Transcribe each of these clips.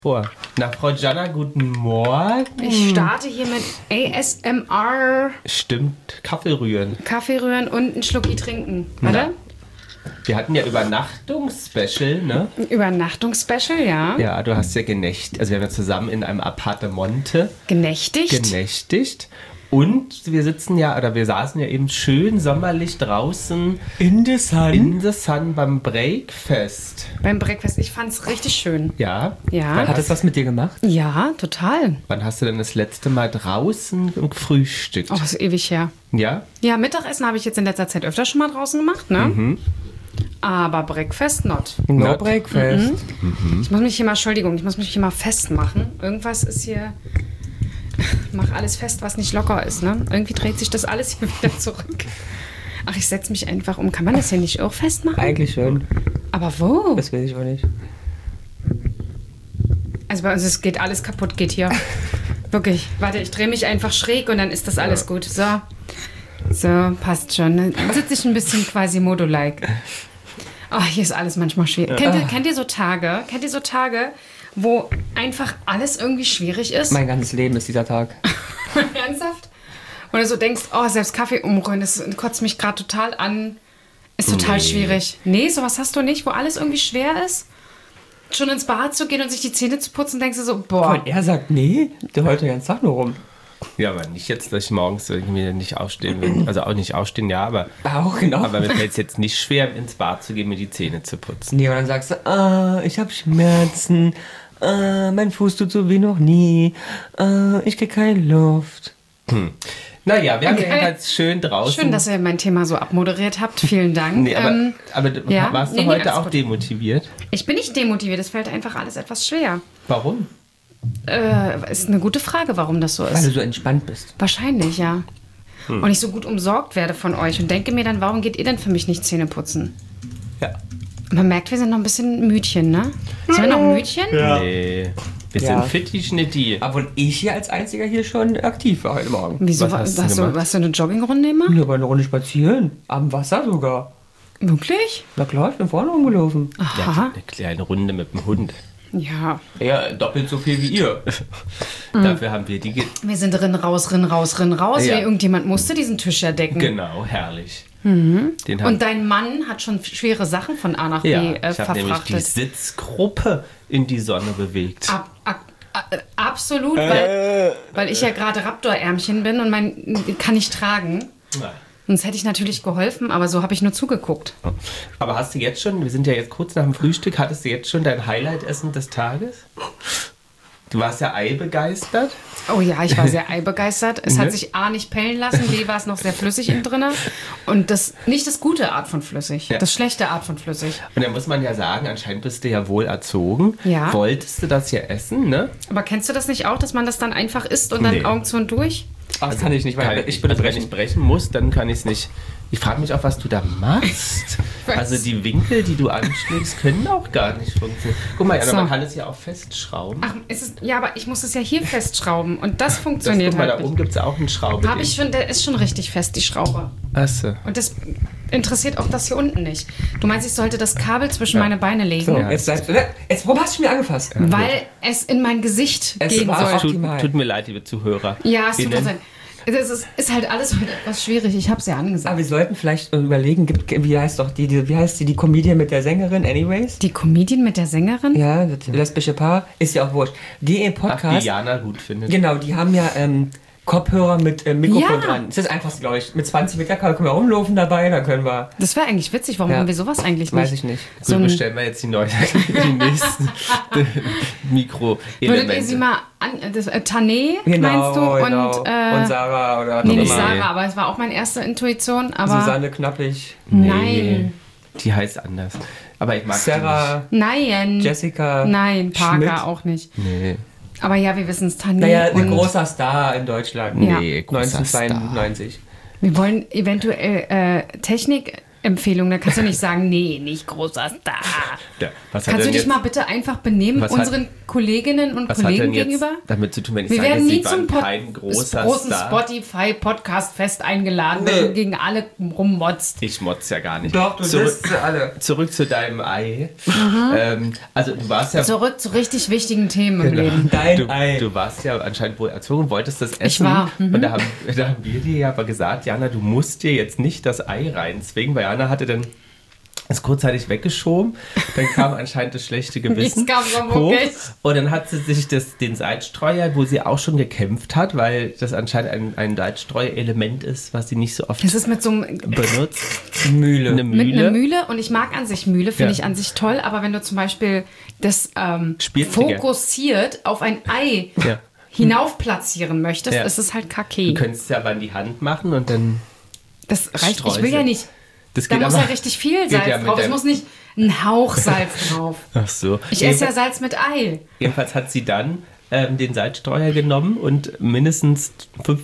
Vor. Na, Frau Jana, guten Morgen. Ich starte hier mit ASMR. Stimmt, Kaffee rühren. Kaffee rühren und einen Schlucki trinken. Warte. Wir hatten ja Übernachtungsspecial, ne? Übernachtungsspecial, ja. Ja, du hast ja genächtigt. Also wir haben ja zusammen in einem Appartemente genächtigt. Und wir saßen ja eben schön sommerlich draußen in the sun beim Breakfast. Beim Breakfast, ich fand's richtig schön. Ja? Ja. Hat es was mit dir gemacht? Ja, total. Wann hast du denn das letzte Mal draußen gefrühstückt? Oh, das ist ewig her. Ja? Ja, Mittagessen habe ich jetzt in letzter Zeit öfter schon mal draußen gemacht, ne? Mhm. Aber Breakfast not. No Breakfast. Ich muss mich hier mal festmachen. Irgendwas ist hier... Mach alles fest, was nicht locker ist, ne? Irgendwie dreht sich das alles hier wieder zurück. Ach, ich setze mich einfach um. Kann man das hier nicht auch festmachen? Eigentlich schon. Aber wo? Das weiß ich auch nicht. Also bei uns es geht alles kaputt, geht hier. Wirklich. Warte, ich drehe mich einfach schräg und dann ist das alles gut. So, passt schon. Dann sitze ich ein bisschen quasi Modo-like. Oh, hier ist alles manchmal schwierig. Kennt ihr so Tage, wo einfach alles irgendwie schwierig ist? Mein ganzes Leben ist dieser Tag. Ernsthaft? Oder so denkst, oh, selbst Kaffee umrühren, das kotzt mich gerade total an. Ist total schwierig. Nee, sowas hast du nicht, wo alles irgendwie schwer ist? Schon ins Bad zu gehen und sich die Zähne zu putzen, denkst du so, boah. Und er sagt, nee, der heult den ganzen Tag nur rum. Ja, aber nicht jetzt, dass ich morgens irgendwie nicht aufstehen will. Also auch nicht aufstehen, ja, aber... Auch, genau. Aber mir fällt es jetzt nicht schwer, ins Bad zu gehen, mir die Zähne zu putzen. Nee, und dann sagst du, ich habe Schmerzen, mein Fuß tut so wie noch nie, ich krieg keine Luft. Naja, wir haben jedenfalls schön draußen... Schön, dass ihr mein Thema so abmoderiert habt. Vielen Dank. Nee, aber ja? warst du heute auch demotiviert? Ich bin nicht demotiviert, es fällt einfach alles etwas schwer. Warum? Ist eine gute Frage, warum das so ist. Weil du so entspannt bist. Wahrscheinlich, ja. Und ich so gut umsorgt werde von euch und denke mir dann, warum geht ihr denn für mich nicht Zähne putzen? Ja. Man merkt, wir sind noch ein bisschen Müdchen, ne? Sind wir noch Müdchen? Ja. Nee, wir Ja. sind Fitti-Schnitti. Obwohl ich hier als Einziger hier schon aktiv war heute Morgen. Wieso? Was hast du gemacht? Hast du eine Joggingrunde immer? Nur bei einer Runde spazieren. Am Wasser sogar. Wirklich? Na klar, ich bin vorne rumgelaufen. Ja, Aha. eine kleine Runde mit dem Hund. Ja. Ja, doppelt so viel wie ihr. Dafür haben wir die... Wir sind drin, raus. Ja. Wie irgendjemand musste diesen Tisch ja decken. Genau, herrlich. Den haben Und dein Mann hat schon schwere Sachen von A nach B ich habe nämlich die verfrachtet. Sitzgruppe in die Sonne bewegt. Absolut, weil ich ja gerade Raptor-Ärmchen bin und kann ich tragen. Nein. Sonst hätte ich natürlich geholfen, aber so habe ich nur zugeguckt. Aber hast du jetzt schon, wir sind ja jetzt kurz nach dem Frühstück, hattest du jetzt schon dein Highlight-Essen des Tages? Du warst ja eibegeistert. Oh ja, ich war sehr eibegeistert. Es Ne? hat sich A nicht pellen lassen, B war es noch sehr flüssig innen drin. Und das nicht das gute Art von flüssig, Ja. das schlechte Art von flüssig. Und da muss man ja sagen, anscheinend bist du ja wohl erzogen. Ja. Wolltest du das ja essen, ne? Aber kennst du das nicht auch, dass man das dann einfach isst und dann Nee. Augen zu und durch? Ach, das kann ich nicht, weil ich bin also wenn brechen. ich brechen muss, dann kann ich es nicht. Ich frage mich auch, was du da machst. Was? Also die Winkel, die du anschlägst, können auch gar nicht funktionieren. Guck mal, So. man kann es ja auch festschrauben. Ach, ja, aber ich muss es ja hier festschrauben und das Das, funktioniert guck mal, da halt oben nicht. gibt es ja auch einen Schraube. Habe ich schon, der ist schon richtig fest, die Schraube. Achso. Und das interessiert auch das hier unten nicht. Du meinst, ich sollte das Kabel zwischen meine Beine legen, So, Ja. jetzt warum hast du mich angefasst? weil es in mein Gesicht Es gehen war soll. optimal. Tut mir leid, liebe Zuhörer. Ja, es tut mir Innen. leid. Es ist halt alles heute etwas schwierig. Ich habe es ja angesagt. Aber wir sollten vielleicht überlegen, wie heißt die Comedian mit der Sängerin, anyways? Die Comedian mit der Sängerin? Ja, das lesbische Paar, ist ja auch wurscht. Die im Ach, Podcast, die Jana gut findet. genau, die haben ja Kopfhörer mit Mikrofon Ja. dran. Das ist einfach, glaube ich, mit 20 Meter können wir rumlaufen dabei, dann können wir, Das wäre eigentlich witzig. Warum Ja. haben wir sowas eigentlich nicht? weiß ich nicht. So ein- bestellen wir jetzt die nächsten Mikro-Elemente. Würdet ihr sie mal Tané, Genau, meinst du? genau. Und Sarah oder was Nee, auch nicht immer. Sarah, aber es war auch meine erste Intuition. Aber Susanne Knappig, nein. Die heißt anders. Aber ich mag Sarah, Nein. Jessica, Nein, Parker Schmidt. auch nicht. die nicht. Nee. Aber ja, wir wissen es, Tané. Naja, ein und großer Star in Deutschland. Ja. Nee, großer Star. 1992. wir wollen eventuell Technik Empfehlung. Da kannst du nicht sagen, nee, nicht großer Star. Ja, kannst du dich mal bitte einfach benehmen, unseren Kolleginnen und Kollegen gegenüber? Damit zu tun, wenn ich wir sage, werden nie sie zum kein großen Spotify-Podcast-Fest eingeladen, wenn du gegen alle rummotzt. Ich motz ja gar nicht. Doch, du bist für alle. Zurück zu deinem Ei. Also du warst ja... Zurück zu richtig wichtigen Themen im Leben. Dein Ei. Du warst ja anscheinend wohl erzogen, wolltest das essen. Ich war. Und da haben wir dir ja aber gesagt, Jana, du musst dir jetzt nicht das Ei reinzwingen, weil Jana hatte dann es kurzzeitig weggeschoben, dann kam anscheinend das schlechte Gewissen hoch und dann hat sie sich den Salzstreuer, wo sie auch schon gekämpft hat, weil das anscheinend ein Salzstreuerelement ist, was sie nicht so oft das ist mit so einem benutzt. Mühle. Mit einer Mühle und ich mag an sich Mühle, finde ich an sich toll, aber wenn du zum Beispiel das fokussiert auf ein Ei hinauf platzieren möchtest, ist es halt kacke. Du könntest es ja aber in die Hand machen und dann das reicht, Streusel. Ich will ja nicht. Da muss ja richtig viel Salz drauf. Es muss nicht ein Hauch Salz drauf. Ach so. Ich esse ja Salz mit Ei. Jedenfalls hat sie dann den Salzstreuer genommen und mindestens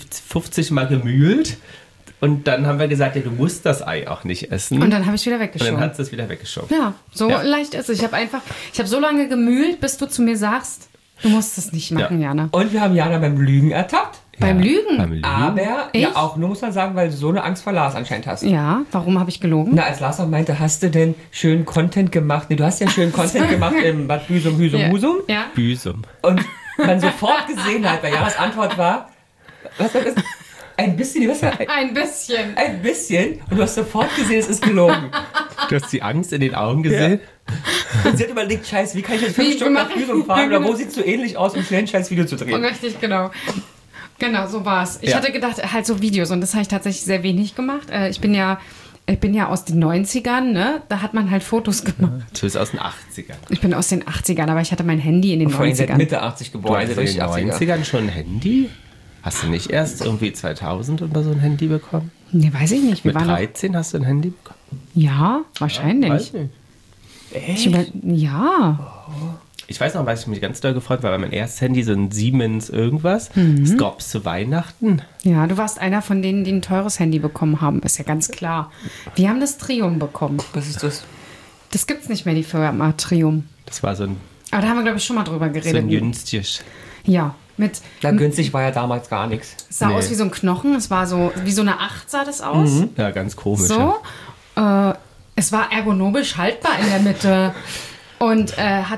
50 Mal gemühlt. Und dann haben wir gesagt, ja, du musst das Ei auch nicht essen. Und dann habe ich es wieder weggeschoben. Und dann hat sie es wieder weggeschoben. Ja, so leicht ist es. Ich habe so lange gemühlt, bis du zu mir sagst, du musst es nicht machen, Jana. Und wir haben Jana beim Lügen ertappt. Beim Lügen? Aber ja auch nur, muss man sagen, weil du so eine Angst vor Lars anscheinend hast. Ja, warum habe ich gelogen? Na, als Lars auch meinte, hast du denn schön Content gemacht? Nee, du hast ja schön Content gemacht im Bad Büsum, Husum. Ja. Büsum. Und man sofort gesehen hat, weil Janas Antwort war, was war das? Ein bisschen, was war das? Ein bisschen. Ein bisschen. Und du hast sofort gesehen, es ist gelogen. Du hast die Angst in den Augen gesehen? Ja. Und sie hat überlegt, scheiße, wie kann ich jetzt 5 Stunden nach Büsum fahren? Oder wo sieht es so ähnlich aus, um schnell ein scheiß Video zu drehen? Richtig, genau. Genau, so war es. Ich hatte gedacht, halt so Videos und das habe ich tatsächlich sehr wenig gemacht. Ich bin ja aus den 90ern, ne? Da hat man halt Fotos gemacht. Du bist aus den 80ern. Ich bin aus den 80ern, aber ich hatte mein Handy in den 90ern. Seit Mitte 80 geboren. Du hast in den 90ern schon ein Handy? Hast du nicht erst irgendwie 2000 oder so ein Handy bekommen? Nee, weiß ich nicht. Mit 13 hast du ein Handy bekommen? Ja, wahrscheinlich. Weiß nicht. Echt? Ich weiß noch, was ich mich ganz doll gefreut war, weil mein erstes Handy, so ein Siemens irgendwas, das gab es zu Weihnachten. Ja, du warst einer von denen, die ein teures Handy bekommen haben, ist ja ganz klar. Wir haben das Trium bekommen. Was ist das? Das gibt's nicht mehr, die Firma Trium. Das war so ein... Aber da haben wir, glaube ich, schon mal drüber geredet. So ein günstiges. Ja, günstig war ja damals gar nichts. Es sah aus wie so ein Knochen, es war so, wie so eine 8 sah das aus. Ja, ganz komisch. So, es war ergonomisch haltbar in der Mitte. Und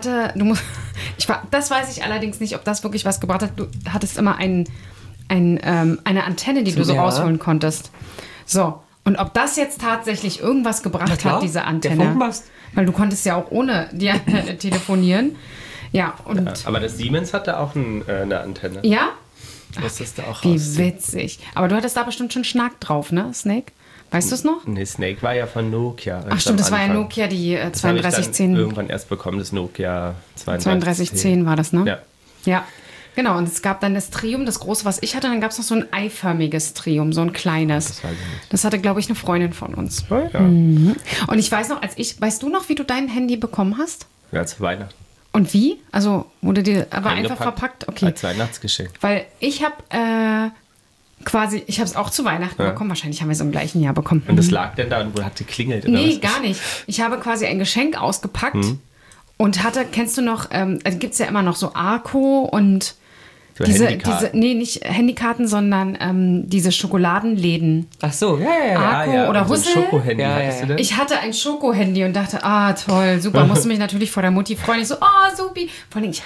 das weiß ich allerdings nicht, ob das wirklich was gebracht hat. Du hattest immer eine Antenne, die du so rausholen konntest. So, und ob das jetzt tatsächlich irgendwas gebracht hat, diese Antenne. Der Funkmast. Weil du konntest ja auch ohne die Antenne telefonieren. Ja, und... Ja, aber das Siemens hatte auch eine Antenne. Ja? Das ist da auch wie witzig. Aber du hattest da bestimmt schon Schnack drauf, ne, Snake? Weißt du es noch? Nee, Snake war ja von Nokia. Ach stimmt, das war ja Nokia, die 3210. Irgendwann erst bekommen, das Nokia 3210 war das, ne? Ja. Ja, genau. Und es gab dann das Trium, das große, was ich hatte. Dann gab es noch so ein eiförmiges Trium, so ein kleines. Das weiß ich nicht. Das hatte, glaube ich, eine Freundin von uns. Oh, ja. Und ich weiß noch, weißt du noch, wie du dein Handy bekommen hast? Ja, zu Weihnachten. Und wie? Also wurde dir aber einfach verpackt? Okay. Als Weihnachtsgeschenk. Weil ich habe ich habe es auch zu Weihnachten bekommen. Wahrscheinlich haben wir es im gleichen Jahr bekommen. Und das lag denn da und hat geklingelt? Oder nee, gar nicht. Ich habe quasi ein Geschenk ausgepackt und kennst du noch, gibt es ja immer noch so Arco und nicht Handykarten, sondern diese Schokoladenläden. Ach so, ja. Arco oder Hussel. So ein Schokohandy hattest du denn? Ich hatte ein Schokohandy und dachte, toll, super. Musste mich natürlich vor der Mutti freuen. Ich so, supi. Vor allem, ich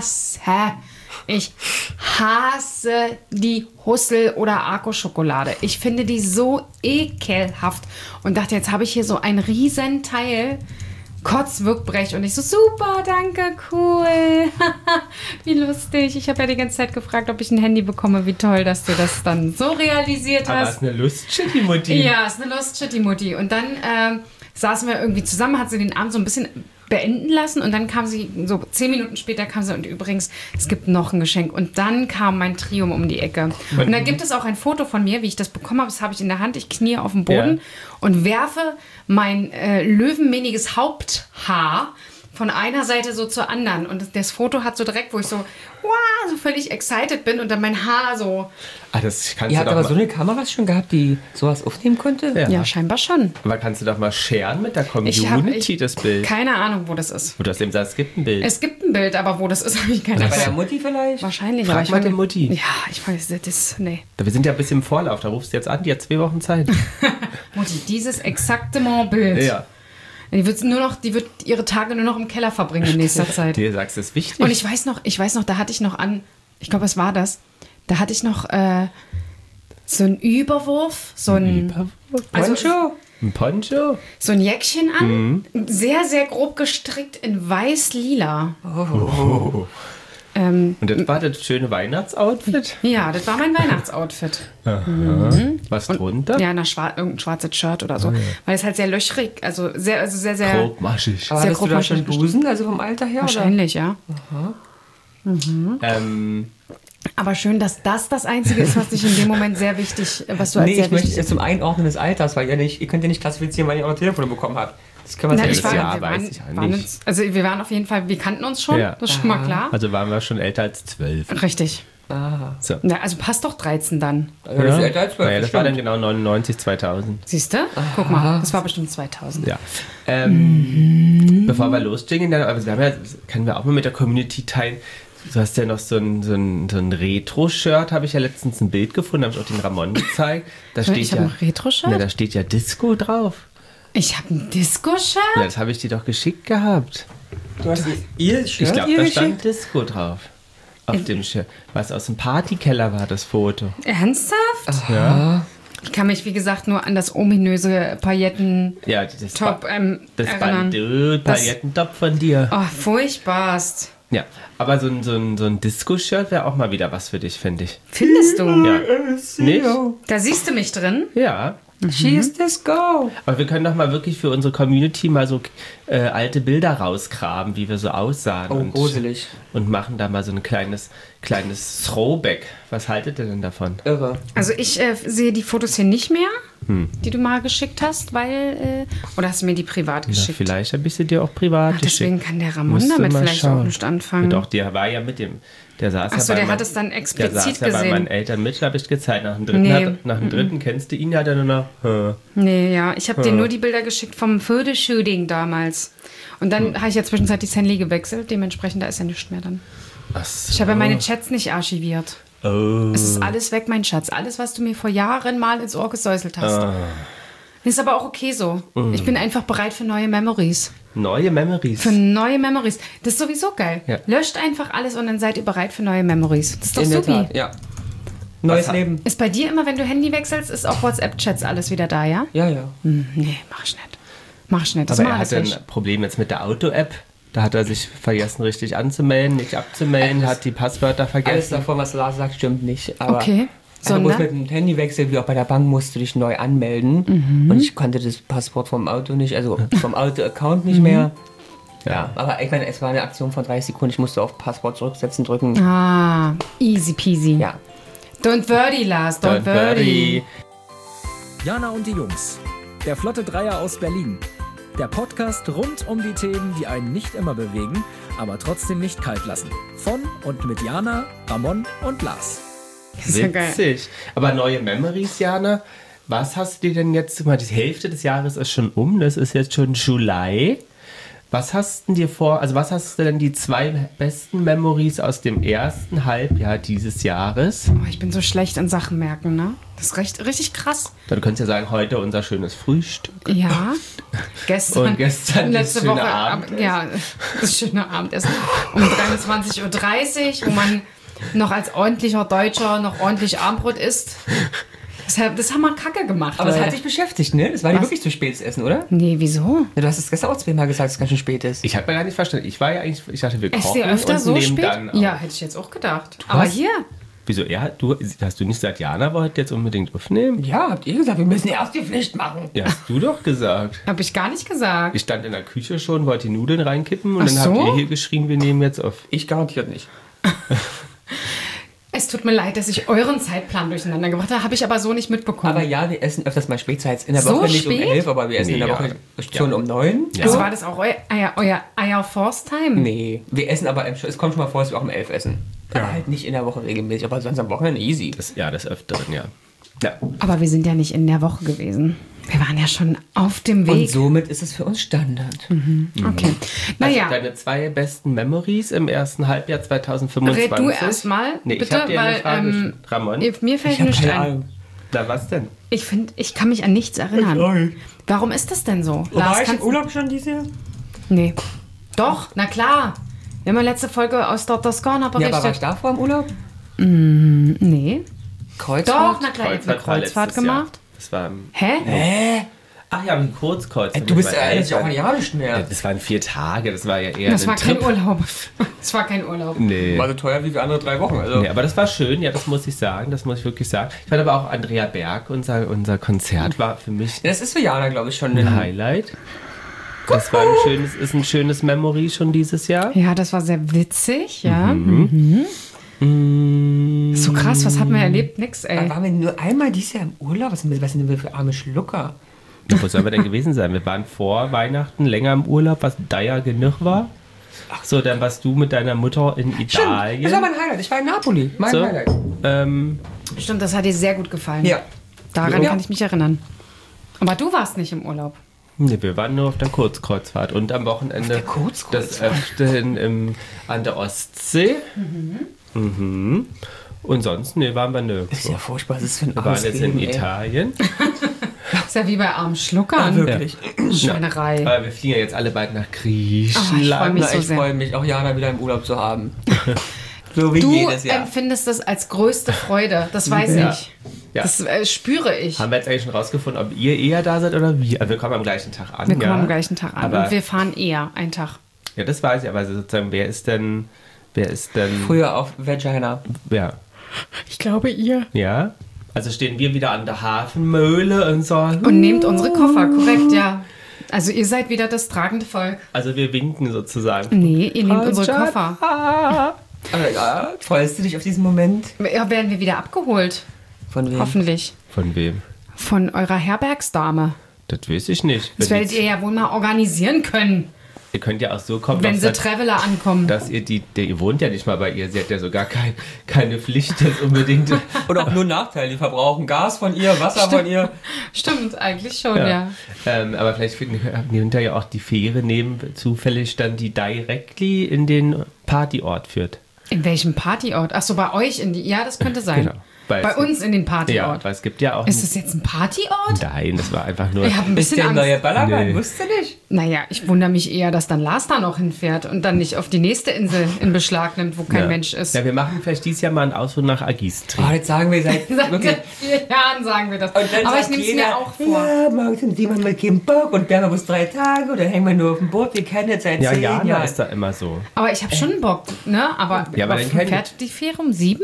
hasse die Hussel- oder Arco-Schokolade. Ich finde die so ekelhaft. Und dachte, jetzt habe ich hier so ein Riesenteil Kotzwirkbrech. Und ich so, super, danke, cool. Wie lustig. Ich habe ja die ganze Zeit gefragt, ob ich ein Handy bekomme. Wie toll, dass du das dann so realisiert hast. Aber ist eine Lustschitty-Mutti. Ja, ist eine Lustschitty-Mutti. Und dann saßen wir irgendwie zusammen, hat sie den Abend so ein bisschen beenden lassen und dann kam sie, so 10 Minuten später kam sie und übrigens, es gibt noch ein Geschenk und dann kam mein Trium um die Ecke. Und da gibt es auch ein Foto von mir, wie ich das bekommen habe, das habe ich in der Hand, ich knie auf dem Boden und werfe mein löwenmähniges Haupthaar von einer Seite so zur anderen. Und das Foto hat so direkt, wo ich so, wow, so völlig excited bin und dann mein Haar so. Das kannst Ihr du habt doch aber mal, so eine Kamera schon gehabt, die sowas aufnehmen konnte? Ja, scheinbar schon. aber kannst du doch mal sharen mit der Ich Community, das Bild. Keine Ahnung, wo das ist. Wo du hast eben gesagt, es gibt ein Bild. Es gibt ein Bild, aber wo das ist, habe ich keine Bei der Ahnung. Mutti vielleicht? Wahrscheinlich. Frag aber ich mal weiß die nicht. Mutti. Ja, ich weiß, das, nee. Wir sind ja ein bisschen im Vorlauf, da rufst du jetzt an, die hat 2 Wochen Zeit. Mutti, dieses exakte Bild. Ja. Die wird ihre Tage nur noch im Keller verbringen in nächster Zeit. Dir sagst, das ist wichtig. Und ich weiß noch, da hatte ich noch ich glaube, was war das? Da hatte ich noch so einen Überwurf, so ein Poncho? Ein Poncho? so ein Jäckchen an, sehr, sehr grob gestrickt in weiß-lila. Oh. Und das war das schöne Weihnachtsoutfit? Ja, das war mein Weihnachtsoutfit. Was drunter? Ja, irgendein schwarzes Shirt oder so. Weil es halt sehr löchrig, also sehr, sehr... Grobmaschig. Aber Sehr hattest du da schon grobmaschig Busen, also vom Alter her? Wahrscheinlich, ja. Aber schön, dass das Einzige ist, was dich in dem Moment sehr wichtig, was du als Nee, sehr ich möchte wichtig... jetzt zum Einordnen des Alters, weil ihr könnt ja nicht klassifizieren, weil ihr auch noch Telefone bekommen habt. Das können wir Na, jetzt ich nicht war, sagen. Ja, wir weiß ich waren nicht. uns, also wir waren auf jeden Fall, wir kannten uns schon, Ja. das ist schon mal klar. Also waren wir schon älter als 12. Richtig. Ah. So. Na, also passt doch 13 dann. Ja, das ist älter als 12, Naja, das war dann stimmt. genau 99, 2000. Siehst du? Guck mal, das war bestimmt 2000. Ja. Bevor wir losjingeln, dann, aber wir haben ja, können wir auch mal mit der Community teilen. Du hast ja noch so ein Retro-Shirt, habe ich ja letztens ein Bild gefunden, habe ich auch den Ramon gezeigt. Da steht Ich habe ja, ein Retro-Shirt? na, da steht ja Disco drauf. Ich habe ein Disco-Shirt? Ja, das habe ich dir doch geschickt gehabt. Du hast ihr Ich Shirt glaube, ihr da geschickt? stand Disco drauf. Auf dem Shirt. Was aus dem Partykeller war, das Foto. Ernsthaft? Ja. Ich kann mich, wie gesagt, nur an das ominöse Pailletten-Top Ja, das erinnern. Paillettentop von dir. Oh, furchtbarst. Ja, aber so ein Disco-Shirt wäre auch mal wieder was für dich, finde ich. Findest du? Ja. Nicht? Da siehst du mich drin. Ja. She is Disco. Aber wir können doch mal wirklich für unsere Community mal so alte Bilder rausgraben, wie wir so aussahen. Oh, gruselig. Und machen da mal so ein kleines Throwback. Was haltet ihr denn davon? Irre. Also ich sehe die Fotos hier nicht mehr, die du mal geschickt hast, weil... oder hast du mir die privat Na, geschickt? vielleicht ein bisschen dir auch privat Ach, deswegen geschickt. kann der Ramon Musst du damit mal vielleicht schauen. auch nicht anfangen. Doch, der war ja mit dem. Der saß Ach so, ja bei der hat es dann Der explizit saß ja bei gesehen. meinen Eltern mit, habe ich gezeigt. Nach dem dritten, Nee. nach dem dritten kennst du ihn, hat er nur noch. Nee, ja. Ich habe dir nur die Bilder geschickt vom Fotoshooting damals. Und dann habe ich ja zwischenzeitlich das Handy gewechselt. Dementsprechend, da ist ja nichts mehr dann. Ach so. Ich habe ja meine Chats nicht archiviert. Oh. Es ist alles weg, mein Schatz. Alles, was du mir vor Jahren mal ins Ohr gesäuselt hast. Ist aber auch okay so. Ich bin einfach bereit für neue Memories. Neue Memories. Für neue Memories. Das ist sowieso geil. Ja. Löscht einfach alles und dann seid ihr bereit für neue Memories. Das ist doch In der supi. Tat, ja. Neues Was- Leben. Ist bei dir immer, wenn du Handy wechselst, ist auch WhatsApp-Chats alles wieder da, ja? Ja, ja. Nee, mach ich nicht. Mach ich nicht. Das Aber mach er alles hatte nicht. ein Problem jetzt mit der Auto-App. Da hat er sich vergessen, richtig anzumelden, nicht abzumelden, hat die Passwörter Alles vergessen. davon, was Lars sagt, stimmt nicht. Aber Okay. Also bloß Sondern? mit dem Handywechsel, wie auch bei der Bank, musst du dich neu anmelden. Und ich konnte das Passwort vom Auto nicht, also vom Auto-Account nicht mehr. Ja, aber ich meine, es war eine Aktion von 30 Sekunden. Ich musste auf Passwort zurücksetzen drücken. Ah, easy peasy. Ja. Don't worry, Lars, don't worry. Jana und die Jungs. Der Flotte Dreier aus Berlin. Der Podcast rund um die Themen, die einen nicht immer bewegen, aber trotzdem nicht kalt lassen. Von und mit Jana, Ramon und Lars. Das ist ja geil. Witzig. Aber neue Memories, Jana. Was hast du dir denn jetzt, guck mal, die Hälfte des Jahres ist schon um, das ist jetzt schon Juli. Was hast du dir vor, also was hast du denn die 2 besten Memories aus dem ersten Halbjahr dieses Jahres? Oh, ich bin so schlecht in Sachen merken, ne? Das ist richtig krass. Dann könntest du ja sagen, heute unser schönes Frühstück. Ja. Gestern. Und gestern das letzte schöne Woche. Abendessen. Ja, das schöne Abendessen. Um 23:30 Uhr, wo man noch als ordentlicher Deutscher noch ordentlich Armbrot isst. Das haben wir kacke gemacht. Aber es Leute. hat dich beschäftigt, ne? Das war dir Was? wirklich zu spät zu essen, oder? Nee, wieso? Ja, du hast es gestern auch 2-mal gesagt, dass es ganz schön spät ist. Ich habe mir gar nicht verstanden. Ich war ja eigentlich, ich dachte, wir Esst kochen ihr öfter und so nehmen spät? dann auf. Ja, hätte ich jetzt auch gedacht. Aber hast- hier. Wieso? Hast du nicht gesagt, Jana wollte jetzt unbedingt aufnehmen? Ja, habt ihr gesagt, wir müssen erst die Pflicht machen. Ja, hast du doch gesagt. Habe ich gar nicht gesagt. Ich stand in der Küche schon, wollte die Nudeln reinkippen und Ach dann so? habt ihr hier geschrien, wir nehmen jetzt auf. Ich garantiert nicht. Es tut mir leid, dass ich euren Zeitplan durcheinander gebracht habe. Habe ich aber so nicht mitbekommen. Aber ja, wir essen öfters mal Spätzeit. In der Woche nicht spät? um 11, aber wir essen in der Woche schon um 9. Ja. Also war das auch euer Eier-Force-Time? Nee, wir essen aber, es kommt schon mal vor, dass wir auch um 11 essen. Aber halt nicht in der Woche regelmäßig, aber sonst am Wochenende easy. Des Öfteren, ja. Aber wir sind ja nicht in der Woche gewesen. Wir waren ja schon auf dem Weg. Und somit ist es für uns Standard. Okay. Naja. Also deine 2 besten Memories im ersten Halbjahr 2025. Red du erstmal, bitte, ich hab dir eine Frage, Ramon. Mir fällt nichts ein. Na, was denn? Ich kann mich an nichts erinnern. Warum ist das denn so? Lars, war ich im Urlaub schon dieses Jahr? Nee. Doch, na klar. Wir haben ja letzte Folge aus der Toskana berichtet. Ja, aber war ich davor im Urlaub? Nee. Kreuzfahrt? Doch, na klar, ihr habt eine Kreuzfahrt gemacht. Das war Hä? Ach ja, ein Kurzkreuz. Du bist ja eigentlich auch ein Jahr nicht mehr. Ja, das waren 4 Tage, das war ja eher Das war Trip. kein Urlaub. Das war kein Urlaub. Nee. War so teuer wie für andere 3 Wochen. Also. Nee, aber das war schön, ja, das muss ich sagen, das muss ich wirklich sagen. Ich fand aber auch Andrea Berg, unser Konzert war für mich Ja, das ist für Jana, glaube ich, schon ein Highlight. Das war ein schönes Memory schon dieses Jahr. Ja, das war sehr witzig, ja. So krass, was haben wir erlebt? Nix, ey. Waren wir nur einmal dieses Jahr im Urlaub? Was sind wir für arme Schlucker? Wo sollen wir denn gewesen sein? Wir waren vor Weihnachten länger im Urlaub, was dire genug war. Ach so, dann warst du mit deiner Mutter in Italien. Das war mein Highlight. Ich war in Napoli. Mein So, Highlight. Stimmt, das hat dir sehr gut gefallen. Ja. Daran kann ich mich erinnern. Aber du warst nicht im Urlaub. Nee, wir waren nur auf der Kurzkreuzfahrt und am Wochenende der Kurzkreuzfahrt? des Öfteren an der Ostsee. Mhm. Und sonst, waren wir nirgendwo. Ist ja furchtbar. Das ist für ein Wir waren jetzt in Ausreden, ey. Italien. Ist ja wie bei armen Schluckern. Wirklich. Schweinerei. Aber wir fliegen ja jetzt alle bald nach Oh, ich freu Griechenland. mich Na, so ich sehr. freue mich, auch Jana wieder im Urlaub zu haben. So wie Du jedes Jahr. empfindest das als größte Freude. Das weiß Ja. ich. Ja. Das spüre ich. Haben wir jetzt eigentlich schon rausgefunden, ob ihr eher da seid oder wir? Also wir kommen am gleichen Tag an. Wir kommen ja. am gleichen Tag an. Aber- Und wir fahren eher einen Tag. Ja, das weiß ich, aber sozusagen, wer ist denn Früher auf Vagina. ja. Ich glaube ihr. Ja? Also stehen wir wieder an der Hafenmühle und sagen. Und nehmt unsere Koffer, korrekt, ja. Also ihr seid wieder das tragende Volk. Also wir winken sozusagen. Nee, ihr nehmt unsere Koffer. Aber ja, freust du dich auf diesen Moment? Ja, werden wir wieder abgeholt. Von wem? Hoffentlich. Von wem? Von eurer Herbergsdame. Das weiß ich nicht. Das werdet ihr ja wohl mal organisieren können, Ihr könnt ja auch so kommen, wenn dass, sie Traveler ankommen. dass ihr ihr wohnt ja nicht mal bei ihr. Sie hat ja sogar keine Pflicht jetzt unbedingt. Und auch nur Nachteile. Die verbrauchen Gas von ihr, Wasser von ihr. Stimmt, eigentlich schon, ja. Aber vielleicht nimmt er ja auch die Fähre zufällig dann, die directly in den Partyort führt. In welchem Partyort? Achso, bei euch in die. Ja, das könnte sein. Genau. Bei uns in den Ja, Partyort. weil es gibt ja auch... Ist das jetzt ein Partyort? Nein, das war einfach nur... Ich habe ein Ist bisschen der Angst. neue Ballermann? Nee. Wusste nicht. Naja, ich wundere mich eher, dass dann Lars da noch hinfährt und dann nicht auf die nächste Insel in Beschlag nimmt, wo kein Mensch ist. Ja, wir machen vielleicht dieses Jahr mal einen Ausflug nach Agistri. Oh, jetzt sagen wir seit Seit wirklich... 4 Jahren sagen wir das. Und dann Aber ich sagt nehme es jeder, mir auch vor. Ja, morgen sind Simon mit keinem Bock und bleiben wir bis 3 Tage oder hängen wir nur auf dem Boot. Wir kennen jetzt seit Ja, 10 Jana Jahren. ist da immer so. Aber ich habe schon Bock, ne? Aber Ja, aber dann kenn- fährt die Fähre um 7?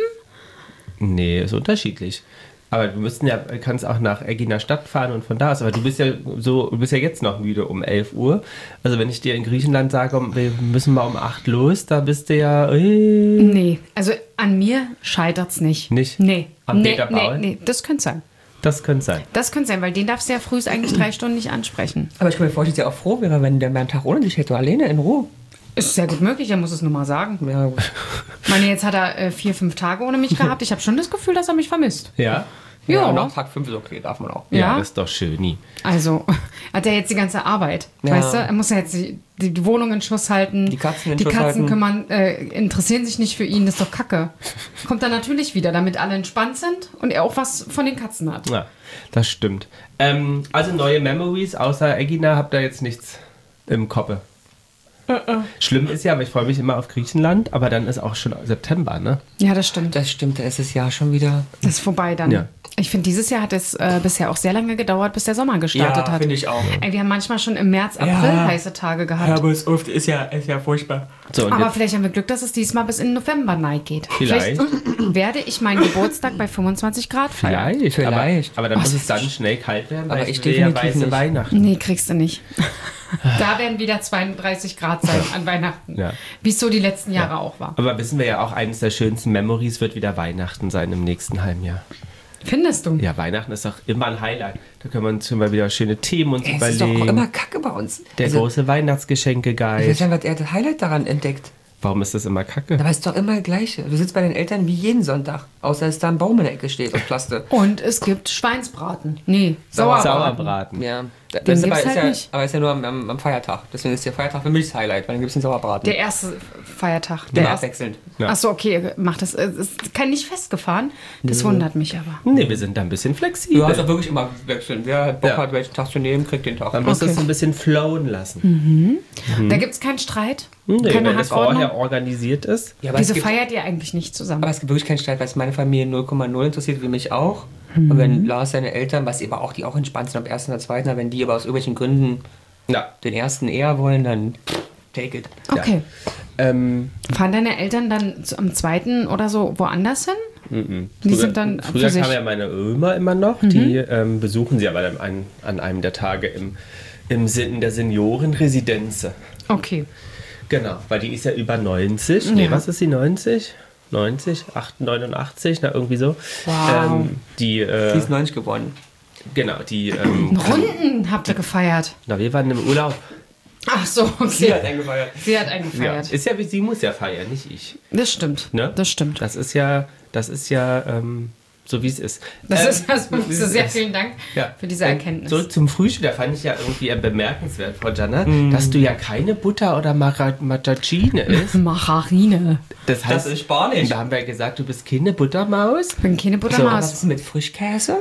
Nee, ist unterschiedlich. Aber du kannst auch nach Egina Stadt fahren und von da aus. Aber du bist ja jetzt noch müde um 11 Uhr. Also wenn ich dir in Griechenland sage, wir müssen mal um 8 los, da bist du ja... Nee, also an mir scheitert's nicht. Nicht? Nee. Am nee, Peter Paul? nee, das könnte sein. Das könnte sein. Das könnte sein, weil den darfst du ja früh eigentlich 3 Stunden nicht ansprechen. Aber ich kann mir vorstellen, dass er auch froh wäre, wenn der mal einen Tag ohne dich hätte, alleine in Ruhe. Ist sehr gut möglich, er muss es nur mal sagen. Ja, gut. Ich meine, jetzt hat er 4, 5 Tage ohne mich gehabt. Ich habe schon das Gefühl, dass er mich vermisst. Ja? Ja. Nach Tag 5 ist okay, darf man auch. Ja. Das ist doch schön. Also hat er jetzt die ganze Arbeit, Ja. weißt du? Er muss ja jetzt die Wohnung in Schuss halten. Die Katzen in Die Schuss Katzen halten. interessieren sich nicht für ihn, das ist doch Kacke. Kommt dann natürlich wieder, damit alle entspannt sind und er auch was von den Katzen hat. Ja, das stimmt. Also neue Memories, außer Egina habt ihr jetzt nichts im Koppe. Schlimm ist ja, aber ich freue mich immer auf Griechenland, aber dann ist auch schon September, ne? Ja, das stimmt. Das stimmt, da ist das Jahr schon wieder. Das ist vorbei dann. Ja. Ich finde, dieses Jahr hat es bisher auch sehr lange gedauert, bis der Sommer gestartet Ja, hat. finde ich auch. Ey, wir haben manchmal schon im März, April Ja. heiße Tage gehabt. aber es oft ist ja furchtbar. So, und Aber jetzt, vielleicht haben wir Glück, dass es diesmal bis in November nein geht. Vielleicht. werde ich meinen Geburtstag bei 25 Grad feiern. Vielleicht. Aber dann muss es dann schnell kalt werden, Aber weil ich will ja definitiv weiße nicht. Weihnachten. Nee, kriegst du nicht. Da werden wieder 32 Grad sein an Weihnachten. Ja. Wie es so die letzten Jahre auch war. Aber wissen wir ja auch, eines der schönsten Memories wird wieder Weihnachten sein im nächsten halben Jahr. Findest du? Ja, Weihnachten ist doch immer ein Highlight. Da können wir uns schon mal wieder schöne Themen uns Es überlegen. ist doch auch immer Kacke bei uns. Der große Ich Weihnachtsgeschenke-Guide. weiß nicht, was er das Highlight daran entdeckt. Warum ist das immer Kacke? Aber es ist doch immer das Gleiche. Du sitzt bei den Eltern wie jeden Sonntag. Außer dass da ein Baum in der Ecke steht aus Plaste. Und es gibt Schweinsbraten. Nee, Sauerbraten. Sauerbraten. Ja. Den Das ist gibt's aber, halt nicht. aber ist ja nur am Feiertag. Deswegen ist der Feiertag für mich das Highlight, weil dann gibt es den Sauerbraten. Der erste Feiertag. Immer Der erste. abwechselnd. Ja. Achso, okay, macht das. Es ist kein nicht festgefahren. Das wundert mich aber. Nee, wir sind da ein bisschen flexibel. Du hast auch wirklich immer wechseln. Wer halt Bock Ja. hat, welchen Tag zu nehmen, kriegt den Tag. Man muss Okay. das ein bisschen flowen lassen. Da gibt es keinen Streit. Nee, Keine wenn das Hackordnung. vorher organisiert ist. Ja, aber Wieso es gibt, feiert ihr eigentlich nicht zusammen? aber es gibt wirklich keinen Streit, weil es meine Familie 0,0 interessiert, wie mich auch. Und wenn Lars seine Eltern, was aber auch die auch entspannt sind, ab ersten oder zweiten, wenn die aber aus irgendwelchen Gründen Ja. den ersten eher wollen, dann take it. Okay. Ähm, Fahren deine Eltern dann am zweiten oder so woanders hin? Die früher sind dann früher für sich. kam ja meine Oma immer noch. Die besuchen sie aber dann an einem der Tage im Sinn der Seniorenresidenz. Okay. Genau, weil die ist ja über 90. Nee, Ja. was ist sie, 90? 90, 89, na irgendwie so. Wow. Die ist 90 geworden. Genau, die, Runden habt ihr gefeiert. na, wir waren im Urlaub. Ach so, Sie hat okay. eingefeiert. Sie hat einen Ja, gefeiert. ist ja, wie sie muss ja feiern, nicht ich. Das stimmt. Ne? Das stimmt. Das ist ja so wie es ist. Das ist also wie es sehr ist. vielen Dank Ja. für diese Erkenntnis. Zurück zum Frühstück, da fand ich ja irgendwie bemerkenswert, Frau Gianna, dass du ja keine Butter oder Margarine isst. Margarine. Das heißt, Das ist Spanisch. da haben wir gesagt, du bist keine Buttermaus. Ich bin keine Was Buttermaus. ist mit Frischkäse?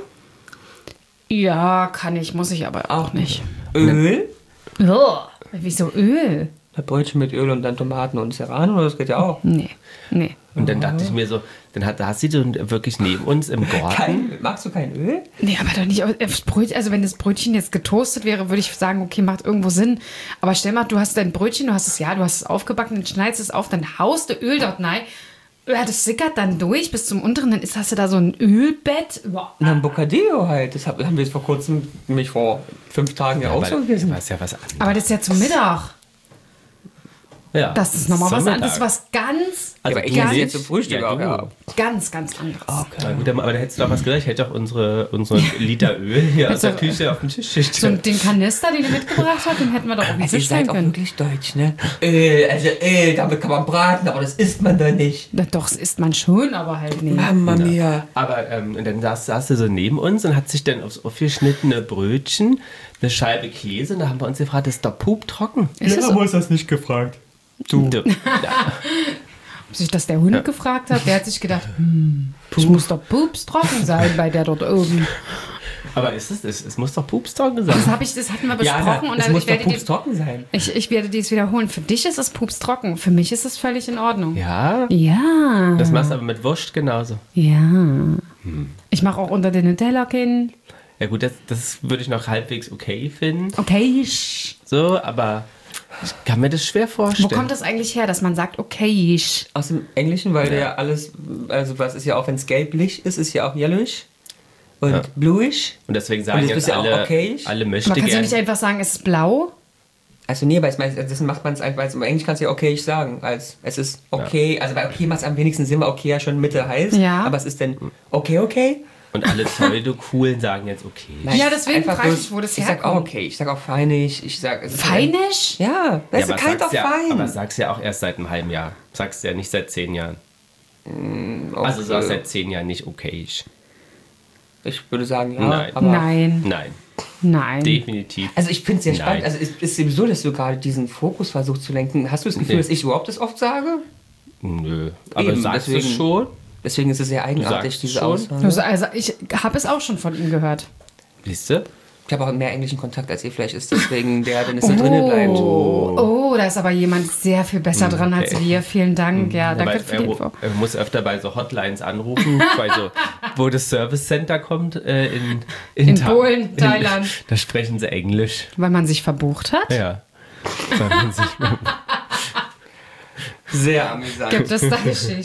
Ja, kann ich, muss ich aber auch nicht. Öl? Oh, wieso Öl? Ein Brötchen mit Öl und dann Tomaten und Serrano, das geht ja auch. Nee, nee. Und dann dachte ich mir so, da hast du so wirklich neben uns im Garten. Magst du kein Öl? Nee, aber doch nicht aufs Brötchen. Also wenn das Brötchen jetzt getoastet wäre, würde ich sagen, okay, macht irgendwo Sinn. Aber stell mal, du hast dein Brötchen, du hast es aufgebacken, dann schneidest es auf, dann haust du Öl dort rein. Ja, das sickert dann durch bis zum unteren, dann hast du da so ein Ölbett. Boah. Na, ein Bocadillo halt. Das haben wir jetzt vor kurzem, nämlich vor 5 Tagen ja auch so gegessen. Das ist ja was anderes. Aber das ist ja zum Mittag. Ja, Das ist nochmal zum was anderes, Mittag. was ganz, Also aber ich ganz- esse jetzt zum Frühstück ja, auch, du. ja. ganz anderes. Na gut, aber da hättest du doch was gesagt. Ich hätte doch unsere Liter Öl hier aus der Also, Küche auf den Tisch So gestellt. den Kanister, den ihr mitgebracht habt, den hätten wir doch auf den Also ihr Tisch stellen seid auch können. wirklich deutsch, ne? Öl, damit kann man braten, aber das isst man doch nicht. Na, doch, das isst man schon, aber halt nicht. Mama mia. Aber dann saß du so neben uns und hat sich dann aufs aufgeschnittene Brötchen eine Scheibe Käse und da haben wir uns gefragt, das ist doch puptrocken. Ist es so? hast das nicht gefragt. Du. Ob sich das der Hund gefragt hat, der hat sich gedacht, es muss doch Pups trocken sein bei der dort oben. Aber es muss doch pupstrocken sein. Das hatten wir besprochen und es dann, muss ich, doch werde Pups trocken sein. ich werde dies wiederholen. Für dich ist es Pups trocken, für mich ist es völlig in Ordnung. Ja, Ja. das machst du aber mit Wurst genauso. Ja. Ich mache auch unter den Nutella-Kin. Ja gut, das würde ich noch halbwegs okay finden. Okay. So, aber ich kann mir das schwer vorstellen. Wo kommt das eigentlich her, dass man sagt, okay? Aus dem Englischen, weil der ja alles, also was ist ja auch, wenn es gelblich ist ja auch yellowish und bluish. Und deswegen Und sagen das jetzt ist ja auch alle, okay. alle Man möchte kann ja gerne. nicht einfach sagen, es ist blau. Also nee, weil das macht man es einfach, im Englisch kannst du ja okay sagen, als es ist okay, also bei okay macht es am wenigsten Sinn, weil okay ja schon Mitte heißt, Ja. aber es ist dann okay. Und alle Pseudo-Coolen sagen jetzt okay. Nein, Ja, deswegen einfach frage bloß- ich, wo das Ich sag auch herkommt. okay, ich sag auch feinig, ich sag... es ist- Feinisch? Ja, das ist kind of aber fine. sagst ja auch erst seit einem halben Jahr. Sagst ja nicht seit 10 Jahren. Also Okay. sagst seit 10 Jahren nicht okay. Ich würde sagen ja, Nein. aber... Nein. Nein, Nein. definitiv. Also ich finde es sehr Nein. spannend, also es ist sowieso, dass du gerade diesen Fokus versuchst zu lenken. Hast du das Gefühl, Nee. dass ich überhaupt das oft sage? Nö. Aber Eben, sagst du deswegen- es schon? Deswegen ist es sehr eigenartig, sagst diese schon. Aussage. Also ich habe es auch schon von ihm gehört. Siehst du? Ich habe auch mehr englischen Kontakt als ihr vielleicht ist, deswegen der, wenn es so drinnen bleibt. Oh, da ist aber jemand sehr viel besser dran als okay. wir. Vielen Dank. Ja, Wobei, danke für die Info. er muss öfter bei so Hotlines anrufen, bei so, wo das Service Center kommt in In Polen, Thailand. Da sprechen sie Englisch. Weil man sich verbucht hat? Ja. Weil man sich- Sehr amüsant. Gibt es da Geschichten?